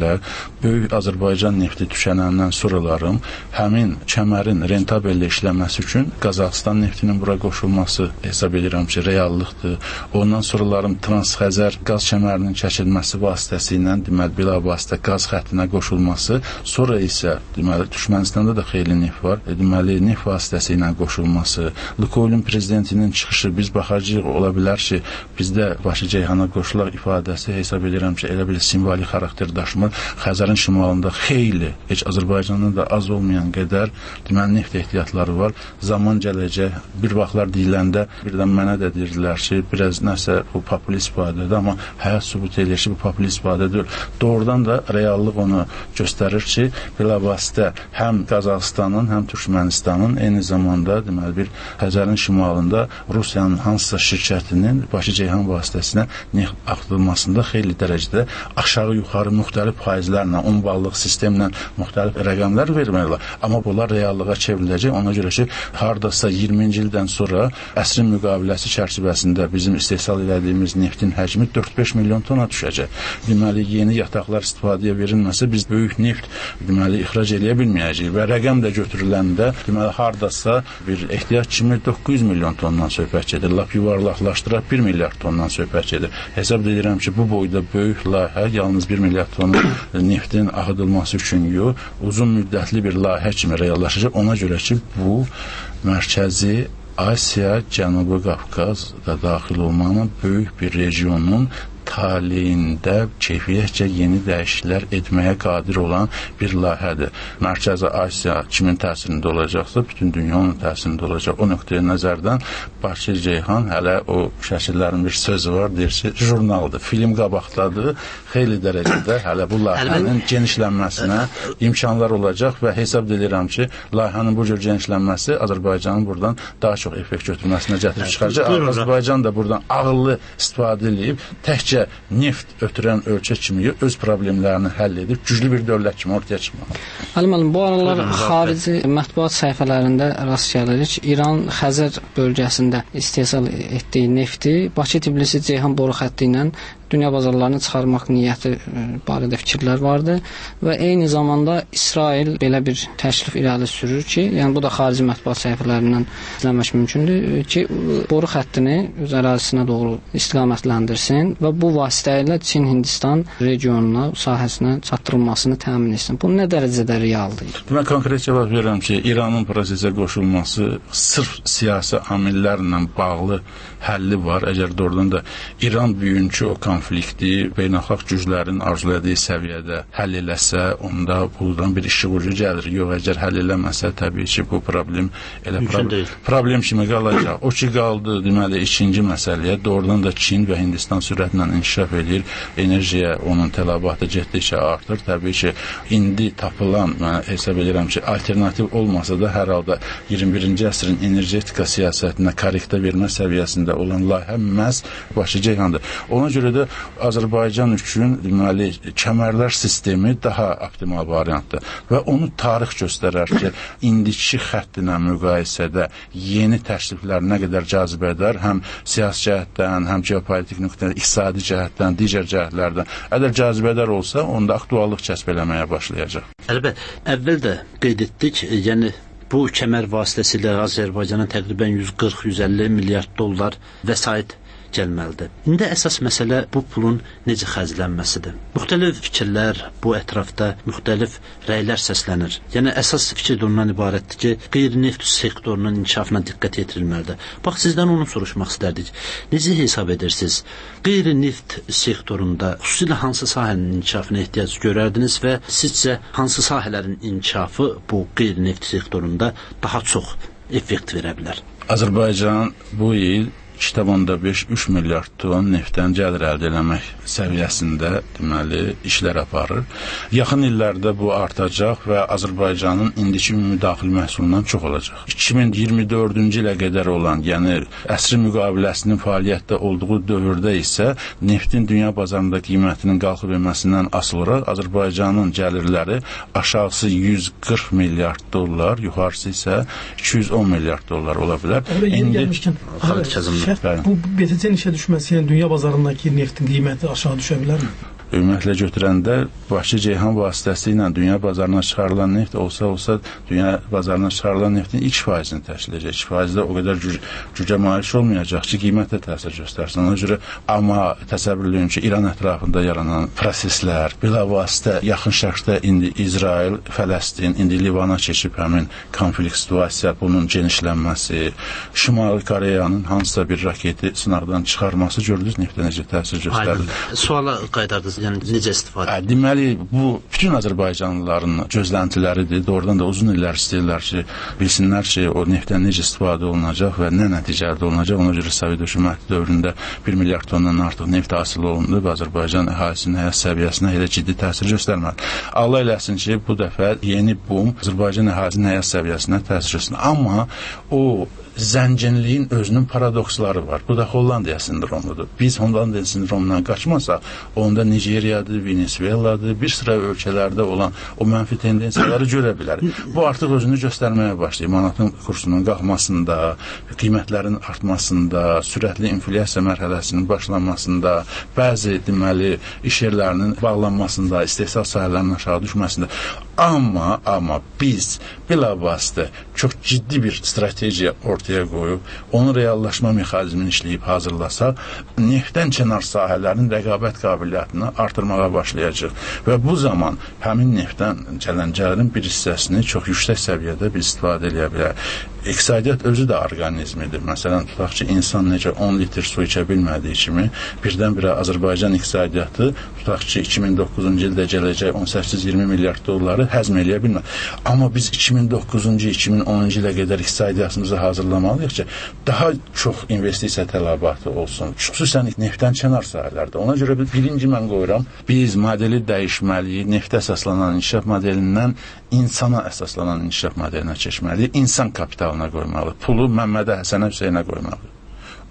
böyük Azərbaycan nefti düşənəndən sonralarım həmin kəmərin rentabellə işləməsi üçün Qazaxıstan neftinin bura qoşulması hesab edirəm ki, reallıqdır. Ondan sonralarım Transxəzər qaz kəmərinin çəkilməsi vasitəsilə bilavasitə qaz xəttinə qoşulması, sonra isə Türkmənistanda da xeyli neft var. Neft vasitəsi ilə qoşulması, Lukoylun prezidentinin çıxışı, biz baxacağıq, ola bilər ki, bizdə Bakı Ceyhana qoşulaq ifadəsi hesab edirəm ki, elə bir simvolik xarakter daşımır. Xəzərin şimalında xeyli, heç Azərbaycanın da az olmayan qədər neft ehtiyatları var. Zaman gələcək, bir vaxtlar deyiləndə, birdən mənə də deyirdilər ki, biraz nəsə bu populist ifadədir, amma həyat sübut edir ki, bu populist ifadə deyil. Doğrudan da reallıq onu göstərir ki, bilavasitə həm Qazaxıstanın, həm Türkmənistanın eyni zamanda bir Xəzərin şimalında Rusiyanın hansısa şirkətinin Bakı Ceyhan vasitəsinə neft axıdılmasında xeyli dərəcədə aşağı-yuxarı müxtəlif faizlərlə, 10 ballıq sistemlə müxtəlif rəqəmlər verməklər. Amma bunlar reallığa çevriləcək. Ona görə ki, hardasa 20-ci ildən sonra əsrin müqaviləsi çərçivəsində bizim istehsal edədiyimiz neftin həcmi 4-5 milyon tona düşəcək. Deməli, yeni yataqlar istifadəyə verilməsə, biz böyük neft ixrac edə bilməyəcəyik və rəqəm də götürüləndə hardasa bir ehtiyac kimi 900 milyon tondan söhbət gedir. Lap yuvarlaqlaşdıraq 1 milyard tondan söhbət gedir. Hesab edirəm ki, bu boyda böyük layihə yalnız 1 milyard ton neftin axıdılması üçün yox, uzun müddətli bir layihə kimi reallaşacaq. Ona görə ki, bu Mərkəzi Asiya, Cənubi Qafqaz da daxil olmaqla böyük bir regionun taleyində keyfiyyətcə yeni dəyişikliklər etməyə qadir olan bir layihədir. Mərkəzi Asiya kimin təsirində olacaqsa, bütün dünyanın təsirində olacaq. O nöqtəyə nəzərdən Bakı Ceyhan hələ o şəkillərin bir sözü var, deyir ki, jurnaldır, film qabaqdadır. Xeyli dərəcədə hələ bu layihənin genişlənməsinə imkanlar olacaq və hesab edirəm ki, layihənin bu cür genişlənməsi Azərbaycanın buradan daha çox effekt götürməsinə gətirib çıxaracaq. Azərbaycan da buradan ağıllı istifadə edib təkcə təkcə neft ötürən ölkə kimi öz problemlərini həll edib güclü bir dövlət kimi ortaya çıxmalı. Müəllim, bu aralar xarici mətbuat səhifələrində rast gəlirik. İran Xəzər bölgəsində istehsal etdiyi nefti Bakı-Tbilisi-Ceyhan boru xətti ilə dünya bazarlarına çıxarmaq niyyəti barədə fikirlər vardı və eyni zamanda İsrail belə bir təklif irəli sürür ki, yəni bu da xarici mətbuat səhifələrindən izləmək mümkündür ki, boru xəttini öz ərazisinə doğru istiqamətləndirsin və bu vasitə ilə Çin-Hindistan regionuna, sahəsinə çatdırılmasını təmin etsin. Bu nə dərəcədə realdır? Mən konkret cavab verirəm ki, İranın prosesə qoşulması sırf siyasi amillərlə bağlı həlli var. Əgər doğrudan da İran bugünkü o konflikti beynəlxalq güclərin arzuladığı səviyyədə həll eləsə, onda buradan bir işi ucu gəlir. Yox, əgər həll eləməsə, təbii ki, bu problem elə problem kimi qalacaq. O ki, qaldı, deməli, ikinci məsələyə doğrudan da Çin və Hindistan sürətlə inkişaf edir. Enerjiyə onun tələbatı getdikcə artır. Təbii ki, indi tapılan, mən hesab edirəm ki, alternativ olmasa da hər halda 21-ci əsrin energetika siyasətinə korrektə vermə səviyyəsində olan layihə məhz Bakı-Ceyhandır. Ona görə də Azərbaycan üçün deməli kəmərlər sistemi daha optimal variantdır və onu tarix göstərər ki, indiki xəttinə müqayisədə yeni təkliflər nə qədər cazibədar, həm siyasi cəhətdən, həm geopolitik nöqtədən, iqtisadi cəhətdən, digər cəhətlərdən. Əgər cazibədar olsa, onda aktuallıq kəsb eləməyə başlayacaq. Əlbəttə, əvvəl də qeyd etdik, yəni bu kəmər vasitəsilə Azərbaycana təqribən 140-150 milyard dollar vəsait gəlməlidir. İndi əsas məsələ bu pulun necə xərclənməsidir. Müxtəlif fikirlər bu ətrafda, müxtəlif rəylər səslənir. Yəni əsas fikir də ondan ibarətdir ki, qeyri-neft sektorunun inkişafına diqqət yetirilməlidir. Bax, sizdən onu soruşmaq istərdik. Necə hesab edirsiniz? Qeyri-neft sektorunda xüsusilə hansı sahənin inkişafına ehtiyac görərdiniz və sizcə hansı sahələrin inkişafı bu qeyri-neft sektorunda daha çox effekt verə bilər? Azərbaycan bu il 2,5-3 milyard ton neftdən gəlir əldə eləmək səviyyəsində deməli işlər aparır. Yaxın illərdə bu artacaq və Azərbaycanın indiki müdaxil məhsulundan çox olacaq. 2024-cü ilə qədər olan, yəni əsrin müqaviləsinin fəaliyyətdə olduğu dövrdə isə neftin dünya bazarında qiymətinin qalxıb enməsindən asılı olaraq Azərbaycanın gəlirləri aşağısı 140 milyard dollar, yuxarısı isə 210 milyard dollar ola bilər. İndi bu BTC-nin işə düşməsi ilə dünya bazarındakı neftin qiyməti aşağı düşə bilərmi? Ümumiyyətlə götürəndə Bakı-Ceyhan vasitəsilə dünya bazarına çıxarılan neft olsa dünya bazarına çıxarılan neftin 2%-ni təşkil edəcək. 2%-də o qədər gücə malik olmayacaq ki, qiymətə təsir göstərsin. Ona görə amma təsəvvür edin ki, İran ətrafında yaranan proseslər, bilavasitə yaxın şərqdə indi İsrail, Fələstin, indi Livana keçib həmin konflikt situasiya, bunun genişlənməsi, Şimali Koreyanın hansısa bir raketi sınaqdan çıxarması gördünüz neftə necə təsir göstərir. Suala qaydardınız. Yəni necə istifadə? Deməli, bu bütün Azərbaycanlıların gözləntiləridir. Doğrudan da uzun illər istəyirlər ki, bilsinlər ki, o neftdən necə istifadə olunacaq və nə nəticədə olunacaq. Ona görə Sovet hökuməti dövründə 1 milyard tondan artıq neft hasil olundu və Azərbaycan əhalisinin həyat səviyyəsinə elə ciddi təsir göstərmədi. Allah eləsin ki, bu dəfə yeni boom Azərbaycan əhalisinin həyat səviyyəsinə təsir göstərsin. Amma o zənginliyin özünün paradoksları var. Bu da Hollandiya sindromudur. Biz Hollandiya sindromundan qaçmasaq, onda Nigeriyadır, Venezueladır, bir sıra ölkələrdə olan o mənfi tendensiyaları görə bilərik. Bu artıq özünü göstərməyə başlayır. Manatın kursunun qalxmasında, qiymətlərin artmasında, sürətli inflyasiya mərhələsinin başlanmasında, bəzi deməli iş yerlərinin bağlanmasında, istehsal sahələrinin aşağı düşməsində. Amma biz bilavasitə çox ciddi bir strategiya ortaya qoyub, onun reallaşma mexanizmini işləyib hazırlasaq, neftdən kənar sahələrin rəqabət qabiliyyətini artırmağa başlayacaq və bu zaman həmin neftdən gələn gəlirin bir hissəsini çox yüksək səviyyədə biz istifadə edə bilərik. İqtisadiyyat özü də orqanizmidir. Məsələn, tutaq ki, insan necə 10 litr su içə bilmədiyi kimi, birdən-birə Azərbaycan iqtisadiyyatı, tutaq ki, 2009-cu ildə gələcək 18-20 milyard dolları həzm eləyə bilmir. Amma biz 2009-cu, 2010-cu ilə qədər iqtisadiyyatımızı hazırlamalıyıq ki, daha çox investisiya tələbatı olsun. Xüsusən neftdən kənar sahələrdə. Ona görə birinci mən qoyuram, biz modeli dəyişməliyik, neftə əsaslanan inkişaf modelindən insana əsaslanan inkişaf modelinə keçməliyik. İnsan kapitalına qoymalı. Pulu Məmmədə, Həsənə, Hüseynə qoymalı.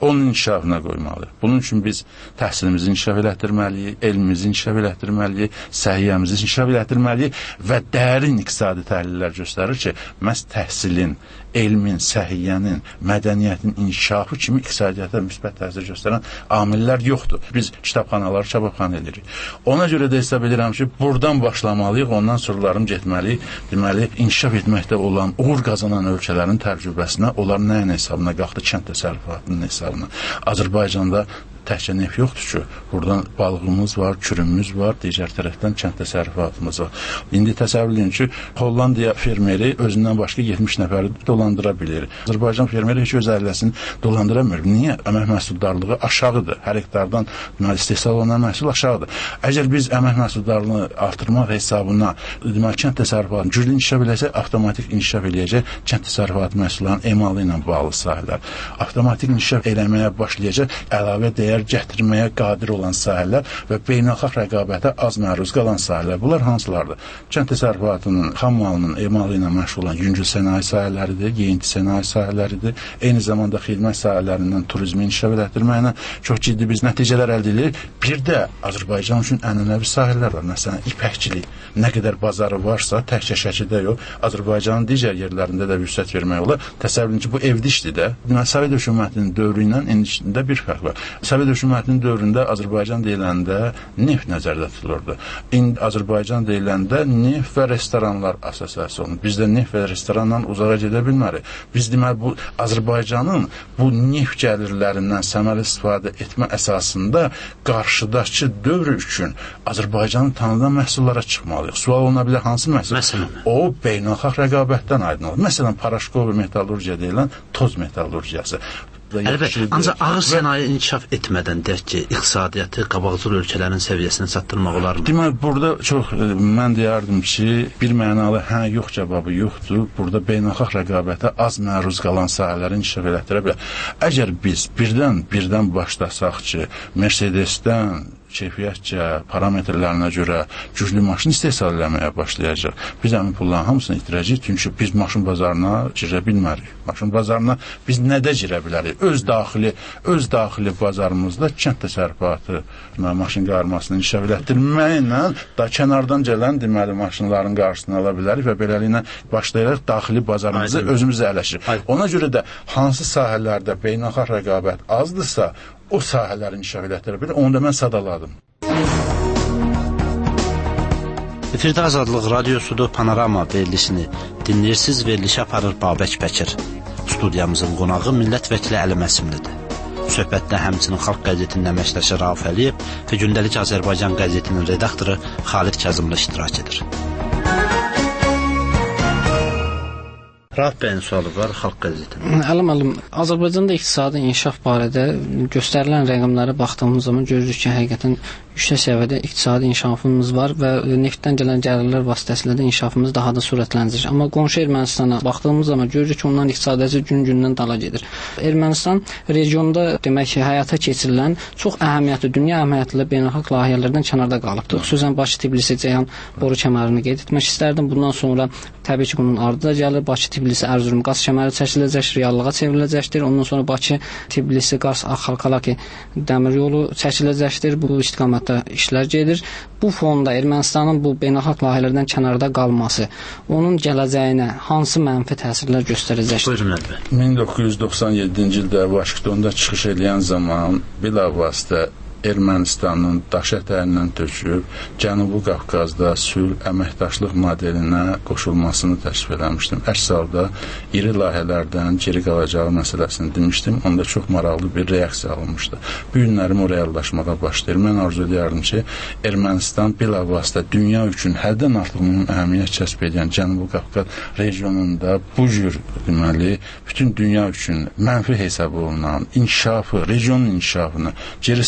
onun inkişafına qoymalıyıq. Bunun üçün biz təhsilimizi inkişaf elətdirməliyik, elmimizi inkişaf elətdirməliyik, səhiyyəmizi inkişaf elətdirməliyik və dərin iqtisadi təhlillər göstərir ki, məhz təhsilin, elmin, səhiyyənin, mədəniyyətin inkişafı kimi iqtisadiyyata müsbət təsir göstərən amillər yoxdur. Biz kitabxanaları kababxana edirik. Ona görə də hesab edirəm ki, buradan başlamalıyıq, ondan sonralarım getməliyik. Deməli, inkişaf etməkdə olan, uğur qazanan ölkələrin təcrübəsinə, onlar nəyin hesabına qalxdı? Kənd təsərrüfatının hesabına. Azərbaycanda təkcə neft yoxdur ki, buradan balığımız var, kürümüz var, digər tərəfdən kənd təsərrüfatımız var. İndi təsəvvür edin ki, Hollandiya fermeri özündən başqa 70 nəfəri dolandıra bilir. Azərbaycan fermeri heç öz ailəsini dolandıra bilmir. Niyə? Əmək məhsuldarlığı aşağıdır. Hər hektardan istehsal olunan məhsul aşağıdır. Əgər biz əmək məhsuldarlığını artırmaq hesabına kənd təsərrüfatını güclü inkişaf eləyəcək, avtomatik inkişaf eləyəcək kənd təsərrüfatı məhsullarının emalı ilə bağlı sahələr. Avtomatik inkişaf eləməyə başlayacaq, əlavə dəyər gətirməyə qadir olan sahələr və beynəlxalq rəqabətə az məruz qalan sahələr. Bunlar hansılardır? Kənd təsərrüfatının, xam malının emalı ilə məşğul olan yüngül sənaye sahələridir, yeyinti sənaye sahələridir. Eyni zamanda xidmət sahələrindən turizmi inkişaf elətdirməklə çox ciddi biz nəticələr əldə edirik. Bir də Azərbaycan üçün ənənəvi sahələr var. Məsələn, ipəkçilik. Nə qədər bazarı varsa, təkcə Şəkidə yox, Azərbaycanın digər yerlərində də vüsət vermək olar. Təsəvvür edin ki, bu evdə işdir də. Sovet hökumətinin dövrü ilə indisində bir fərq var. Sovet hökumətinin dövründə Azərbaycan deyiləndə neft nəzərdə tutulurdu. İndi Azərbaycan deyiləndə neft və restoranlar assosiasiyası olunur. Biz də neft və restoranla uzağa gedə bilmərik. Biz deməli bu Azərbaycanın bu neft gəlirlərindən səmərəli istifadə etmə əsasında qarşıdakı dövr üçün Azərbaycanın tanınan məhsullara çıxmalıyıq. Sual oluna bilər hansı məhsul? Məsələn, o beynəlxalq rəqabətdən aydın olur. Məsələn, Paraşkov metallurgiya deyilən toz metallurgiyası. Əlbəttə, ancaq ağır sənaye inkişaf etmədən deyək ki, iqtisadiyyatı qabaqcıl ölkələrin səviyyəsinə çatdırmaq olarmı? Deməli, burada çox mən deyərdim ki, bir mənalı hə, yox cavabı yoxdur. Burada beynəlxalq rəqabətə az məruz qalan sahələri inkişaf elətdirə bilər. Əgər biz birdən başlasaq ki, Mercedesdən keyfiyyətcə, parametrlərinə görə güclü maşın istehsal eləməyə başlayacaq. Biz həmin pulların hamısını itirəcəyik, çünki biz maşın bazarına girə bilmərik. Maşın bazarına biz nədə girə bilərik? Öz daxili bazarımızda kənd təsərrüfatı maşın qarmasını inkişaf elətdirməklə da kənardan gələn deməli maşınların qarşısını ala bilərik və beləliklə başlayaraq daxili bazarımızı özümüzə ələşdirək. Ona görə də hansı sahələrdə beynəlxalq rəqabət azdırsa, o sahələrin inkişaf elətdirə bilir. Onu da mən sadaladım. Efirdə Azadlıq Radiosudur Panorama verilişini dinləyirsiniz. Verilişi aparır Babək Bəkir. Studiyamızın qonağı millət vəkili Əli Məsimlidir. Söhbətdə həmçinin Xalq qəzetinin əməkdaşı Rauf Əliyev və Gündəlik Azərbaycan qəzetinin redaktoru Xalid Kazımlı iştirak edir. Rauf bəyin sualı var Xalq qəzetinin. Əlim, Azərbaycanda iqtisadi inkişaf barədə göstərilən rəqəmlərə baxdığımız zaman görürük ki, həqiqətən yüksək səviyyədə iqtisadi inkişafımız var və neftdən gələn gəlirlər vasitəsilə də inkişafımız daha da sürətlənəcək. Amma qonşu Ermənistana baxdığımız zaman görürük ki, onların iqtisadiyyatı gün-gündən dala gedir. Ermənistan regionda demək ki, həyata keçirilən çox əhəmiyyətli, dünya əhəmiyyətli beynəlxalq layihələrdən kənarda qalıbdır. Xüsusən Bakı-Tbilisi-Ceyhan boru kəmərini qeyd etmək istərdim. Bundan sonra təbii ki, bunun ardı da gəlir. Bakı-Tbilisi-Ərzurum qaz kəməri çəkiləcək, reallığa çevriləcəkdir. Ondan sonra Bakı-Tbilisi-Qars-Axalkalaki dəmir yolu çəkiləcəkdir. Bu istiqamətdə işlər gedir. Bu fonda Ermənistanın bu beynəlxalq layihələrdən kənarda qalması onun gələcəyinə hansı mənfi təsirlər göstərəcəkdir? 1997-ci ildə Vaşinqtonda çıxış edən zaman bilavasitə Ermənistanın daş ətəyindən töküb Cənubi Qafqazda sülh əməkdaşlıq modelinə qoşulmasını təklif etmişdim. Əks halda iri layihələrdən geri qalacağı məsələsini demişdim. Onda çox maraqlı bir reaksiya alınmışdı. Bu günlərim o reallaşmağa başlayır. Mən arzu edirdim ki, Ermənistan bilavasitə dünya üçün həddən artıq əhəmiyyət kəsb edən Cənubi Qafqaz regionunda bu cür deməli bütün dünya üçün mənfi hesab olunan inkişafı, regionun inkişafını geri salan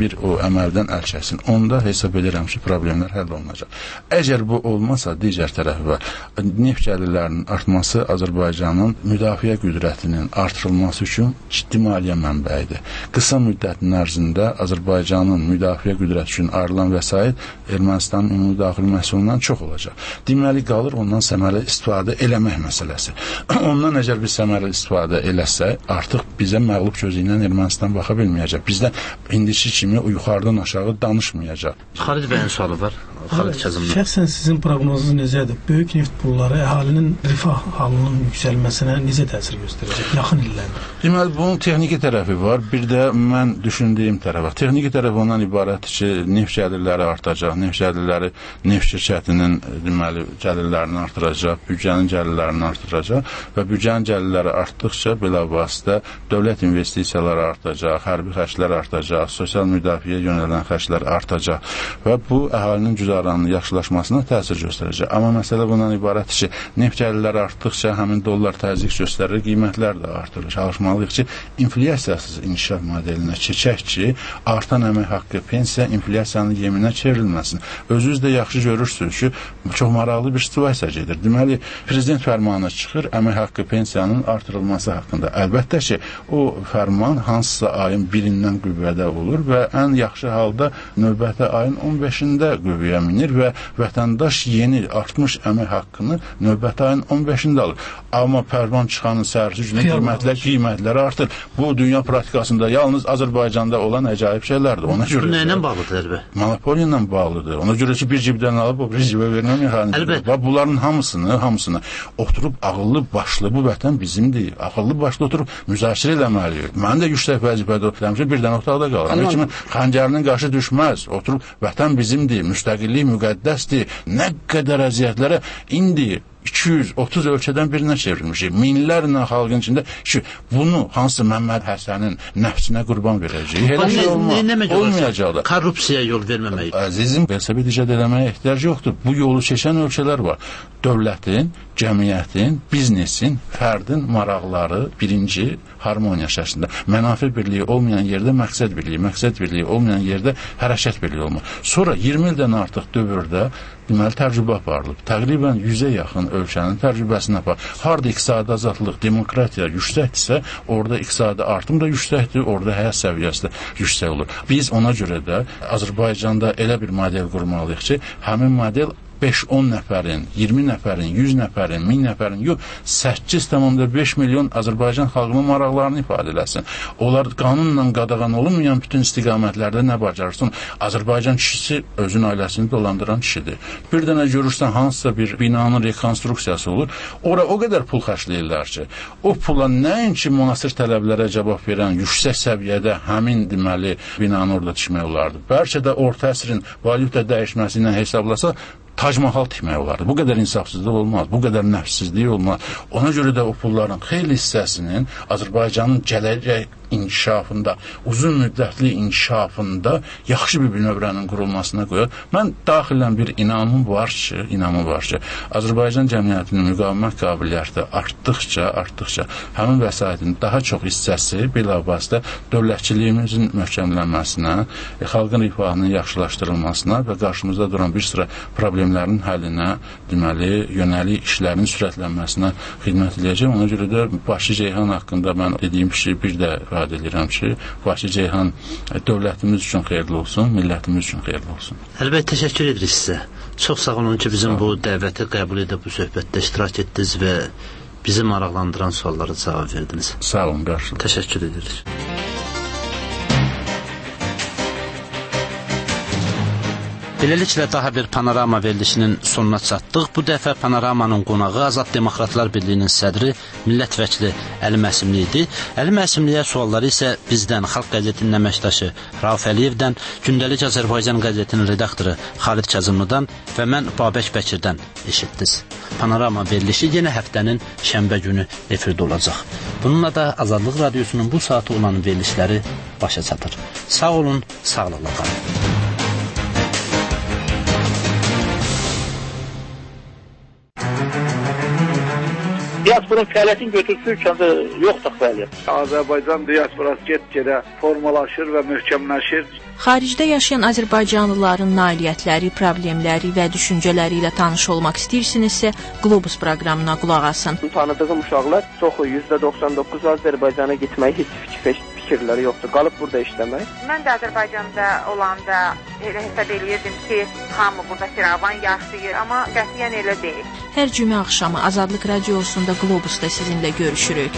bir o əməldən əl çəksin. Onda hesab edirəm ki, problemlər həll olunacaq. Əgər bu olmasa, digər tərəfi var. Neft gəlirlərinin artması Azərbaycanın müdafiə qüdrətinin artırılması üçün ciddi maliyyə mənbəyidir. Qısa müddətin ərzində Azərbaycanın müdafiə qüdrəti üçün ayrılan vəsait Ermənistanın ümumi daxili məhsulundan çox olacaq. Deməli, qalır ondan səmərəli istifadə eləmək məsələsi. Ondan əgər biz səmərəli istifadə eləsək, artıq bizə məğlub gözü ilə Ermənistan baxa bilməyəcək. Bizdə indiki kimi yuxarıdan aşağı danışmayacaq. Xalid bəyin sualı var. Xalid Kazımlı. Şəxsən sizin proqnozunuz necədir? Böyük neft pulları əhalinin rifah halının yüksəlməsinə necə təsir göstərəcək yaxın illərdə? Deməli, bunun texniki tərəfi var. Bir də mən düşündüyüm tərəf var. Texniki tərəf ondan ibarətdir ki, neft gəlirləri artacaq. Neft gəlirləri neft şirkətinin deməli gəlirlərini artıracaq, büdcənin gəlirlərini artıracaq və büdcənin gəlirləri artdıqca bilavasitə dövlət investisiyaları artacaq, hərbi xərclər artacaq, sosial müdafiəyə yönələn xərclər artacaq və bu əhalinin güzəranının yaxşılaşmasına təsir göstərəcək. Amma məsələ bundan ibarətdir ki, neft gəlirləri artdıqca həmin dollar təzyiq göstərir, qiymətlər də artırır. Çalışmalıyıq ki, inflyasiyasız inkişaf modelinə keçək ki, artan əmək haqqı, pensiya inflyasiyanın yeminə çevrilməsin. Özünüz də yaxşı görürsünüz ki, çox maraqlı bir situasiya gedir. Deməli, prezident fərmanı çıxır əmək haqqı pensiyanın artırılması haqqında. Əlbəttə ki, o fərman hansısa ayın 1-dən qüvvədə olur və ən yaxşı halda növbəti ayın 15-də qüvvəyə minir və vətəndaş yeni artmış əmək haqqını növbəti ayın 15-də alır. Amma fərman çıxanın səhərsi günü qiymətlər artır. Bu, dünya praktikasında yalnız Azərbaycanda olan əcaib şeylərdir. Ona görə bu nəylə bağlıdır, əlbət? Monopoliya ilə bağlıdır. Ona görə ki, bir cibdən alıb, o bir cibə vermə mexanizmidir. Və bunların hamısını oturub ağıllı başlı, bu vətən bizimdir. Ağıllı başlı oturub müzakirə eləməliyik. Mən də yüksək vəzifədə oturam ki, bir dənə otaqda qalıram. Heç kimin xəncərinin qaşı düşməz. Oturub vətən bizimdir, müstəqillik müqəddəsdir. Nə qədər əziyyətlərə indi 230 ölkədən birinə çevrilmişik. Minlərlə xalqın içində bunu hansı Məmməd Həsənin nəfsinə qurban verəcək? Elə şey olmayacaq da. Korrupsiyaya yol verməmək. Əzizim, vəsəbət icad eləməyə ehtiyac yoxdur. Bu yolu keçən ölkələr var. Dövlətin, cəmiyyətin, biznesin, fərdin maraqları birinci harmoniya şəklində. Mənafe birliyi olmayan yerdə məqsəd birliyi olmayan yerdə hərəkət birliyi olmur. Sonra 20 ildən artıq dövrdə deməli təcrübə aparılıb. Təqribən 100-ə yaxın ölkənin təcrübəsini aparılıb. Harda iqtisadi azadlıq, demokratiya yüksəkdirsə, orada iqtisadi artım da yüksəkdir, orada həyat səviyyəsi də yüksək olur. Biz ona görə də Azərbaycanda elə bir model qurmalıyıq ki, həmin model 5-10 nəfərin, 20 nəfərin, 100 nəfərin, 1000 nəfərin, yox, 8,5 milyon Azərbaycan xalqının maraqlarını ifadə eləsin. Onlar qanunla qadağan olunmayan bütün istiqamətlərdə nə bacarsın? Azərbaycan kişisi özün ailəsini dolandıran kişidir. Bir dənə görürsən hansısa bir binanın rekonstruksiyası olur, ora o qədər pul xərcləyirlər ki, o pula nəinki münasir tələblərə cavab verən yüksək səviyyədə həmin deməli binanı orada tikmək olardı. Bəlkə də orta əsrin valyuta dəyişməsi ilə hesablasa Tac Mahal tikmək olardı. Bu qədər insafsızlıq olmaz, bu qədər nəfssizlik olmaz. Ona görə də o pulların xeyli hissəsinin Azərbaycanın gələcək inkişafında, uzun müddətli inkişafında yaxşı bir bünövrənin qurulmasına qoyur. Mən daxilən bir inamım var ki, Azərbaycan cəmiyyətinin müqavimət qabiliyyəti artdıqca həmin vəsaitin daha çox hissəsi bilavasitə dövlətçiliyimizin möhkəmlənməsinə, xalqın rifahının yaxşılaşdırılmasına və qarşımızda duran bir sıra problemlərin həllinə, deməli, yönəlik işlərin sürətlənməsinə xidmət edəcək. Ona görə də Bakı Ceyhan haqqında mən dediyim şey bir də ifade edirəm ki, Bakı Ceyhan dövlətimiz üçün xeyirli olsun, millətimiz üçün xeyirli olsun. Əlbəttə, təşəkkür edirik sizə. Çox sağ olun ki, bizim bu dəvəti qəbul edib bu söhbətdə iştirak etdiniz və bizi maraqlandıran suallara cavab verdiniz. Sağ olun, qarşılıq. Təşəkkür edirik. Beləliklə daha bir panorama verilişinin sonuna çatdıq. Bu dəfə panoramanın qonağı Azad Demokratlar Birliyinin sədri, millət vəkili Əli Məsimli idi. Əli Məsimliyə sualları isə bizdən, Xalq qəzetinin əməkdaşı Rauf Əliyevdən, Gündəlik Azərbaycan qəzetinin redaktoru Xalid Kazımlıdan və mən Babək Bəkirdən eşitdiniz. Panorama verilişi yenə həftənin şənbə günü efirdə olacaq. Bununla da Azadlıq Radiosunun bu saatı olan verilişləri başa çatır. Sağ olun, sağlıqla qalın. Diasporun fəaliyyətini götürsün ki, yoxdur fəaliyyət. Azərbaycan diasporası get-gedə formalaşır və möhkəmləşir. Xaricdə yaşayan azərbaycanlıların nailiyyətləri, problemləri və düşüncələri ilə tanış olmaq istəyirsinizsə, Globus proqramına qulaq asın. Tanıdığım uşaqlar çoxu %99 Azərbaycana getməyi heç fikirləri yoxdur. Qalıb burada işləmək. Mən də Azərbaycanda olanda elə hesab eləyirdim ki, hamı burada firavan yaşayır, amma qətiyyən elə deyil. Hər cümə axşamı Azadlıq Radiosunda Globusda sizinlə görüşürük.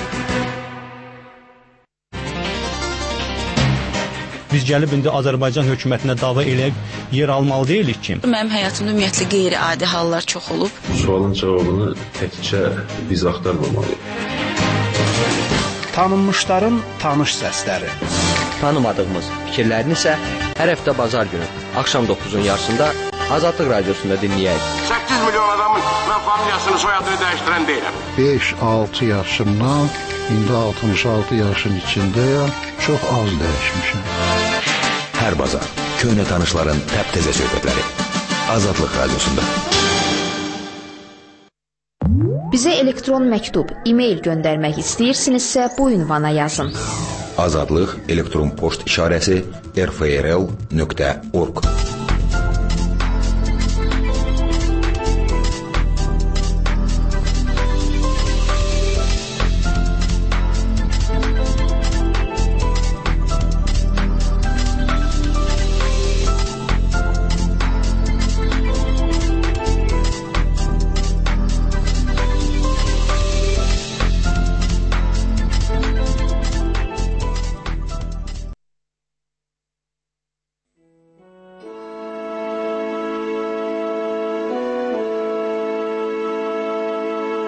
Biz gəlib indi Azərbaycan hökumətinə dava eləyib yer almalı deyilik ki. Mənim həyatımda ümumiyyətlə qeyri-adi hallar çox olub. Sualın cavabını təkcə biz axtarmamalıyıq. Tanınmışların tanış səsləri. Tanımadığımız fikirlərini isə hər həftə bazar günü axşam 9-un yarısında Azadlıq Radiosunda dinləyək. 8 milyon adamın mən familiyasını, soyadını dəyişdirən deyiləm. 5-6 yaşımdan indi 66 yaşın içindəyəm. Çox az dəyişmişəm. Hər bazar köhnə tanışların təptəzə söhbətləri Azadlıq Radiosunda. Bizə elektron məktub, e-mail göndərmək istəyirsinizsə bu ünvana yazın. Azadlıq elektron poçt işarəsi rfrl.org